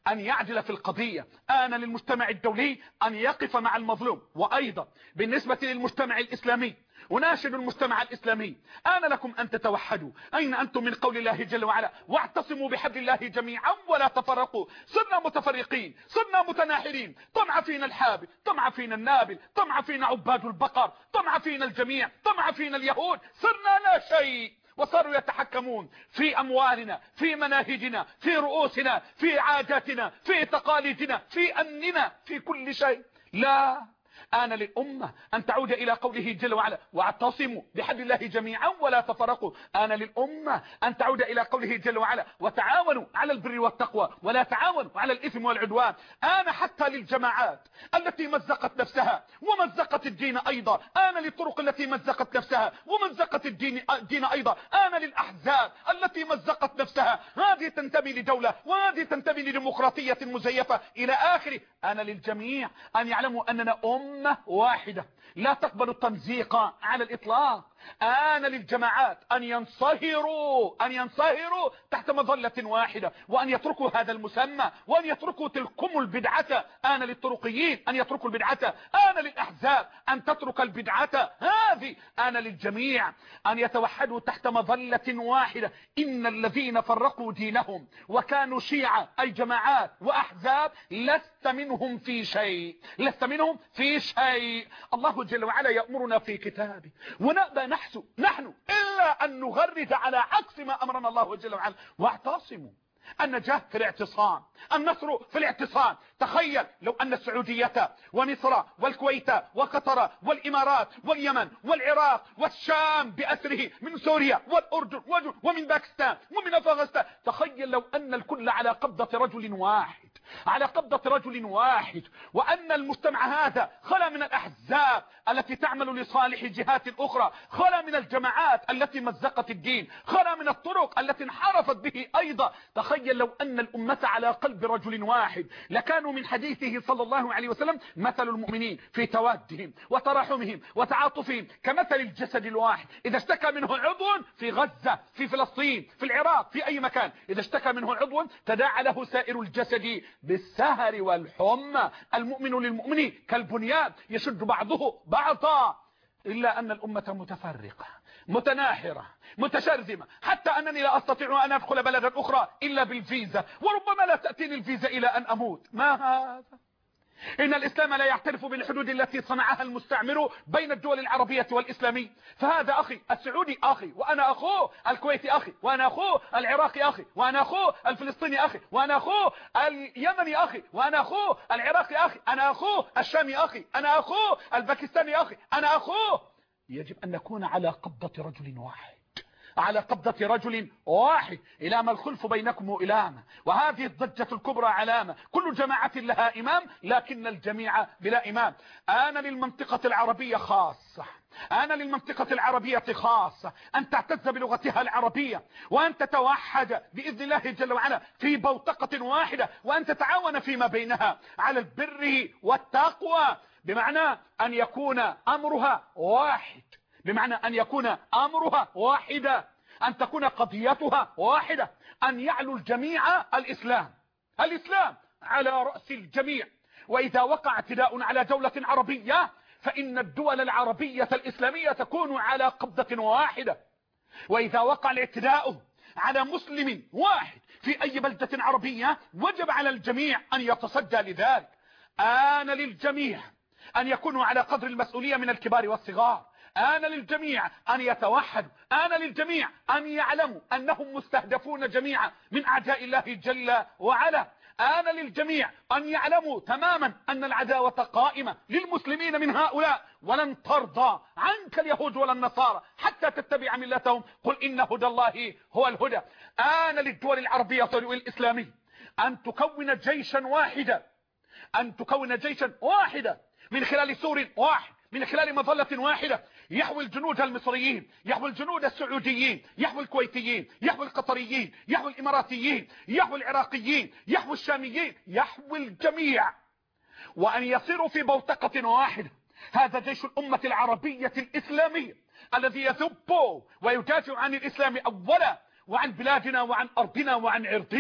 أن يعدل في القضية، آن للمجتمع الدولي أن يقف مع المظلوم. وأيضا بالنسبة للمجتمع الإسلامي أناشد المجتمع الإسلامي، آن لكم أن تتوحدوا. أين أنتم من قول الله جل وعلا واعتصموا بحبل الله جميعا ولا تفرقوا؟ صرنا متفرقين، صرنا متناحرين، طمع فينا الحابل، طمع فينا النابل، طمع فينا عباد البقر، طمع فينا الجميع، طمع فينا اليهود، صرنا لا شيء، وصاروا يتحكمون في أموالنا، في مناهجنا، في رؤوسنا، في عاداتنا، في تقاليدنا، في أمننا، في كل شيء. لا، آن للأمة أن تعود إلى قوله جل وعلا واعتصموا بحبل الله جميعا ولا تفرقوا. آن للأمة أن تعود إلى قوله جل وعلا وتعاونوا على البر والتقوى ولا تعاونوا على الإثم والعدوان. آن حتى للجماعات التي مزقت نفسها ومزقت الدين أيضا، آن للطرق التي مزقت نفسها ومزقت الدين أيضا، آن للأحزاب التي مزقت نفسها، هذه تنتمي لدولة وهذه تنتمي لديمقراطية مزيفة إلى آخره. آن للجميع أن يعلموا أننا أمة واحدة لا تقبل التمزيق على الإطلاق. آن للجماعات أن ينصهروا تحت مظلة واحدة، وأن يتركوا هذا المسمى، وأن يتركوا تلكم البدعة. آن للطرقيين أن يتركوا البدعة، آن للأحزاب أن تترك البدعة هذه. آن للجميع أن يتوحدوا تحت مظلة واحدة. إن الذين فرقوا دينهم وكانوا شيعا أي جماعات وأحزاب لست منهم في شيء، لست منهم في شيء. الله جل وعلا يأمرنا في كتابه ونأبى نحن إلا أن نغرد على عكس ما أمرنا الله جل وعلا. واعتصموا. النجاة في الاعتصام، النصر في الاعتصام. تخيل لو أن السعودية ومصر والكويت وقطر والإمارات واليمن والعراق والشام بأسره من سوريا والأردن ومن باكستان ومن أفغانستان، تخيل لو أن الكل على قبضة رجل واحد، على قبضة رجل واحد، وأن المجتمع هذا خلا من الأحزاب التي تعمل لصالح جهات أخرى، خلا من الجماعات التي مزقت الدين، خلا من الطرق التي انحرفت به أيضا. تخيل لو أن الأمة على قلب رجل واحد، لكانوا من حديثه صلى الله عليه وسلم مثل المؤمنين في توادهم وتراحمهم وتعاطفهم كمثل الجسد الواحد، إذا اشتكى منه عضو في غزة، في فلسطين، في العراق، في أي مكان، إذا اشتكى منه عضو تداعى له سائر الجسد بالسهر والحمى. المؤمن للمؤمن كالبنيان يشد بعضه بعضا. إلا أن الأمة متفرقة متناحرة متشرذمة، حتى أنني لا أستطيع أن أدخل بلدا أخرى إلا بالفيزا، وربما لا تأتيني الفيزا إلى أن أموت. ما هذا؟ إن الإسلام لا يعترف بالحدود التي صنعها المستعمر بين الدول العربية والإسلامية. فهذا أخي السعودي أخي، وأنا أخوه، الكويتي أخي، وأنا أخوه، العراقي أخي، وأنا أخوه، الفلسطيني أخي، وأنا أخوه، اليمني أخي، وأنا أخوه، العراقي أخي، أنا أخوه، الشامي أخي، أنا أخوه، الباكستاني أخي، أنا أخوه. يجب أن نكون على قبضة رجل واحد، على قبضة رجل واحد. إلى ما الخلف بينكم وإلامة، وهذه الضجة الكبرى علامة. كل جماعة لها إمام لكن الجميع بلا إمام. آن للمنطقة العربية خاصة، آن للمنطقة العربية خاصة أن تعتز بلغتها العربية، وأن تتوحد بإذن الله جل وعلا في بوتقة واحدة، وأن تتعاون فيما بينها على البر والتقوى، بمعنى أن يكون أمرها واحد، بمعنى أن يكون أمرها واحدة، أن تكون قضيتها واحدة، أن يعلو الجميع الإسلام على رأس الجميع. وإذا وقع اعتداء على دولة عربية فإن الدول العربية الإسلامية تكون على قبضة واحدة. وإذا وقع الاعتداء على مسلم واحد في أي بلدة عربية وجب على الجميع أن يتصدى لذلك. آن للجميع أن يكونوا على قدر المسؤولية من الكبار والصغار، آن للجميع أن يتوحدوا، آن للجميع أن يعلموا أنهم مستهدفون جميعا من أعداء الله جل وعلا، آن للجميع أن يعلموا تماما أن العداوة قائمة للمسلمين من هؤلاء، ولن ترضى عنك اليهود ولا النصارى حتى تتبع ملتهم، قل إن هدى الله هو الهدى. آن للدول العربية والإسلامية أن تكون جيشا واحدا، أن تكون جيشا واحدا من خلال سور واحد، من خلال مظلة واحدة، يحوي الجنود المصريين، يحوي الجنود السعوديين، يحوي الكويتيين، يحوي القطريين، يحوي الإماراتيين، يحوي العراقيين، يحوي الشاميين، يحوي الجميع، وأن يصيروا في بوتقة واحدة. هذا جيش الأمة العربية الإسلامية الذي يذب ويدافع عن الإسلام أولا، وعن بلادنا وعن أرضنا وعن عرضنا.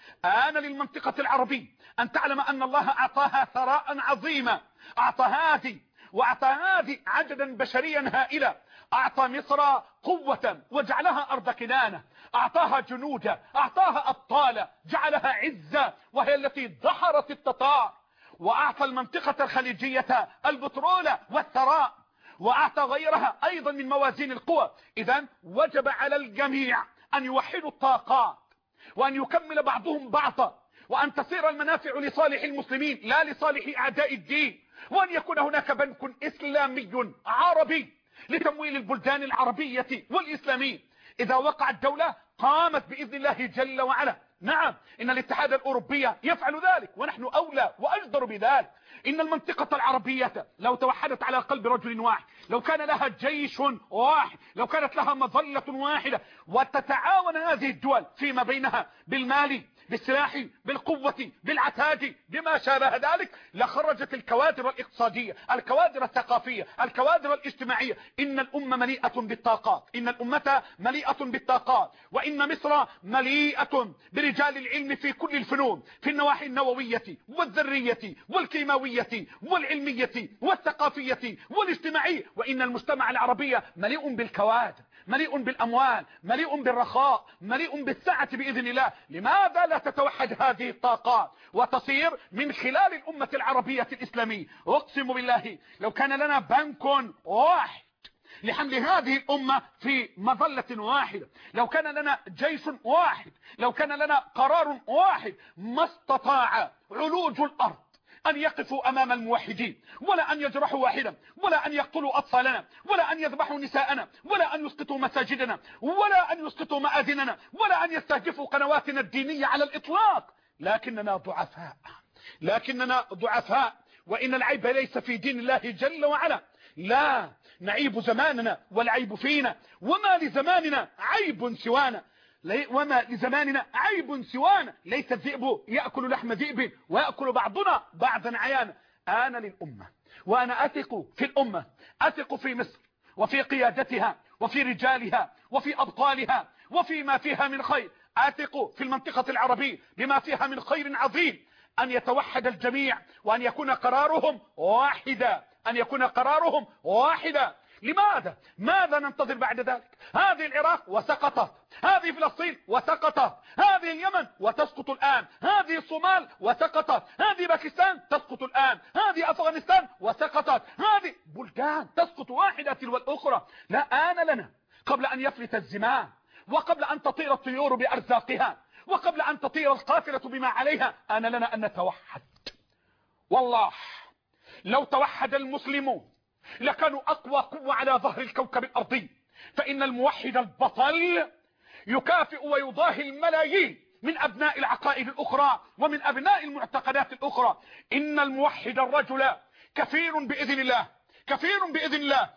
آن للمنطقة العربية أن تعلم أن الله أعطاها ثراء عظيما، أعطى هذه وأعطى هذه عددا بشريا هائلا، أعطى مصر قوة وجعلها أرض كنانة، أعطاها جنودا، أعطاها أبطالا، جعلها عزة وهي التي دحرت التتار، وأعطى المنطقة الخليجية البترول والثراء، وأعطى غيرها أيضا من موازين القوى. إذن وجب على الجميع أن يوحدوا الطاقات، وأن يكمل بعضهم بعضا، وأن تصير المنافع لصالح المسلمين لا لصالح أعداء الدين، وأن يكون هناك بنك إسلامي عربي لتمويل البلدان العربية والإسلامية. إذا وقعت الدولة قامت بإذن الله جل وعلا. نعم، إن الاتحاد الأوروبي يفعل ذلك، ونحن أولى وأجدر بذلك. إن المنطقة العربية لو توحدت على قلب رجل واحد، لو كان لها جيش واحد، لو كانت لها مظلة واحدة، وتتعاون هذه الدول فيما بينها بالمال، بالسلاح، بالقوة، بالعتاد، بما شابه ذلك، لخرجت الكوادر الاقتصادية، الكوادر الثقافية، الكوادر الاجتماعية. إن الأمة مليئة بالطاقات، إن الأمة مليئة بالطاقات، وإن مصر مليئة برجال العلم في كل الفنون، في النواحي النووية والذرية والكيماوية والعلمية والثقافية والاجتماعية. وإن المجتمع العربي مليء بالكوادر، مليء بالأموال، مليء بالرخاء، مليء بالسعة بإذن الله. لماذا لا تتوحد هذه الطاقات وتصير من خلال الأمة العربية الإسلامية؟ أقسم بالله لو كان لنا بنك واحد لحمل هذه الأمة في مظلة واحدة، لو كان لنا جيش واحد، لو كان لنا قرار واحد، ما استطاع علوج الأرض أن يقفوا أمام الموحدين، ولا أن يجرحوا واحدا، ولا أن يقتلوا أطفالنا، ولا أن يذبحوا نساءنا، ولا أن يسقطوا مساجدنا، ولا أن يسقطوا مآذننا، ولا أن يستهدفوا قنواتنا الدينية على الإطلاق. لكننا ضعفاء، لكننا ضعفاء. وإن العيب ليس في دين الله جل وعلا، لا، نعيب زماننا والعيب فينا، وما لزماننا عيب سوانا، وما لزماننا عيب سوانا. ليس الذئب يأكل لحم ذئب ويأكل بعضنا بعضا عيانا. أنا للأمة، وأنا أثق في الأمة، أثق في مصر وفي قيادتها وفي رجالها وفي أبطالها وفي ما فيها من خير. أثق في المنطقة العربية بما فيها من خير عظيم، أن يتوحد الجميع وأن يكون قرارهم واحدا، أن يكون قرارهم واحدا. لماذا؟ ماذا ننتظر بعد ذلك؟ هذه العراق وسقطت، هذه فلسطين وسقطت، هذه اليمن وتسقط الآن، هذه الصومال وسقطت، هذه باكستان تسقط الآن، هذه أفغانستان وسقطت، هذه بلدان تسقط واحدة تلو الأخرى. لا آن لنا قبل أن يفلت الزمان، وقبل أن تطير الطيور بأرزاقها، وقبل أن تطير القافلة بما عليها، آن لنا أن نتوحد. والله لو توحد المسلمون لكانوا أقوى قوة على ظهر الكوكب الأرضي. فإن الموحد البطل يكافئ ويضاهي الملايين من أبناء العقائد الأخرى ومن أبناء المعتقدات الأخرى. إن الموحد الرجل كفيل بإذن الله، كفيل بإذن الله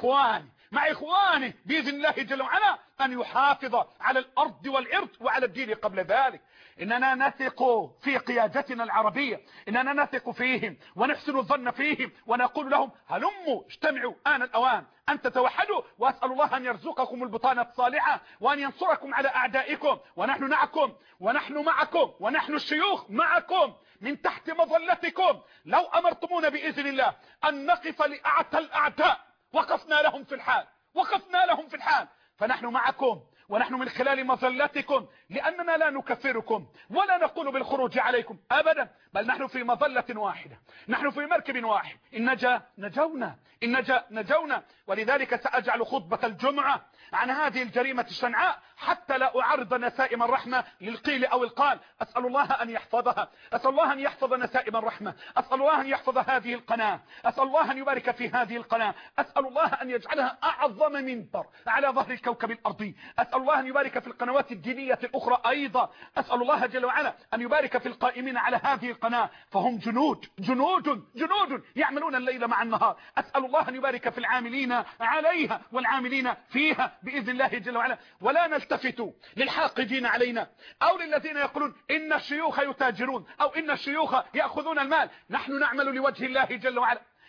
مع إخوانه بإذن الله جل وعلا أن يحافظ على الأرض والإرض وعلى الدين قبل ذلك. إننا نثق في قيادتنا العربية، إننا نثق فيهم ونحسن الظن فيهم، ونقول لهم هلموا اجتمعوا آن الأوان أن تتوحدوا، وأسأل الله أن يرزقكم البطانة الصالحة وأن ينصركم على أعدائكم. ونحن معكم، ونحن معكم، ونحن الشيوخ معكم من تحت مظلتكم. لو أمرتمونا بإذن الله أن نقف لأعتى الأعداء وقفنا لهم في الحال، وقفنا لهم في الحال. فنحن معكم، ونحن من خلال مظلتكم، لأننا لا نكفركم ولا نقول بالخروج عليكم أبدا، بل نحن في مظلة واحدة، نحن في مركب واحد. إن نجا نجونا، إن نجا نجونا. ولذلك سأجعل خطبة الجمعة عن هذه الجريمة الشنعاء حتى لا أعرض نسائم الرحمة للقيل أو القال. أسأل الله أن يحفظها، أسأل الله أن يحفظ نسائم الرحمة، أسأل الله أن يحفظ هذه القناة، أسأل الله أن يبارك في هذه القناة، أسأل الله أن يجعلها أعظم منبر على ظهر الكوكب الأرضي، أسأل الله أن يبارك في القنوات الدينية الأخرى أيضا، أسأل الله جل وعلا أن يبارك في القائمين على هذه القناة، فهم جنود جنود جنود يعملون الليل مع النهار. أسأل الله أن يبارك في العاملين عليها والعاملين فيها بإذن الله جل وعلا. ولا نلتفت للحاقدين علينا أو للذين يقولون إن الشيوخ يتاجرون أو إن الشيوخ يأخذون المال. نحن نعمل لوجه الله جل وعلا،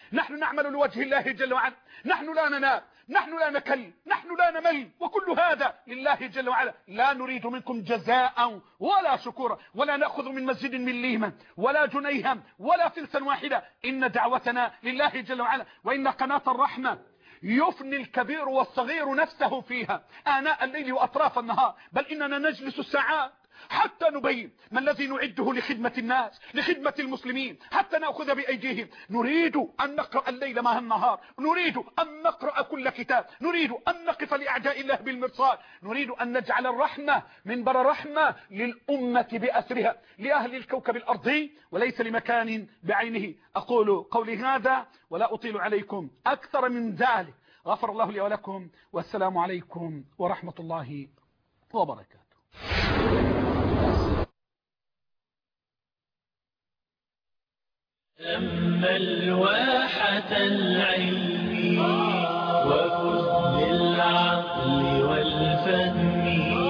نحن نعمل لوجه الله جل وعلا، نحن لا ننام، نحن لا نكل، نحن لا نمل، وكل هذا لله جل وعلا. لا نريد منكم جزاء ولا شكورا، ولا نأخذ من مسجد من ليما ولا جنيها ولا فلسا واحدة. إن دعوتنا لله جل وعلا، وإن قناة الرحمة يفني الكبير والصغير نفسه فيها آناء الليل وأطراف النهار، بل إننا نجلس ساعات حتى نبين ما الذي نعده لخدمة الناس، لخدمة المسلمين، حتى نأخذ بأيديهم. نريد أن نقرأ الليل مع النهار، نريد أن نقرأ كل كتاب، نريد أن نقف لأعداء الله بالمرصاد، نريد أن نجعل الرحمة منبر رحمة للأمة بأسرها، لأهل الكوكب الأرضي، وليس لمكان بعينه. أقول قولي هذا ولا أطيل عليكم أكثر من ذلك. غفر الله لي ولكم، والسلام عليكم ورحمة الله وبركاته. تأمل واحة العلم وخذ بالعقل والفهم،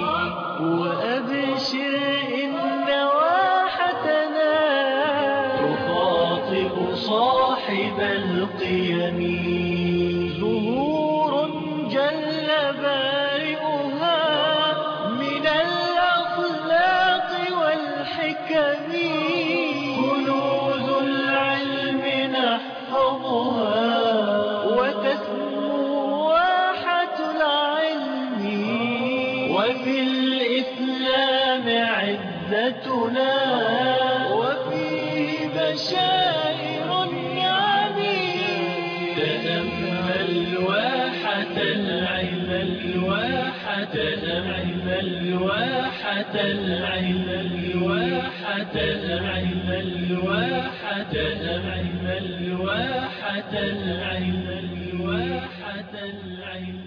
وأبشر إن واحتنا تخاطب صاحب القيم. زهور جل بارئها من الأخلاق والحكم، كنوز العلم نحفظها وتسمو واحة العلم. وفي الإسلام عزتنا وفيه بشائر النعم. تأمل واحة العلم، الواحة العلم، الواحة العلم، الواحة العلم، الواحة العلم، الواحة العلم، الواحة العلم.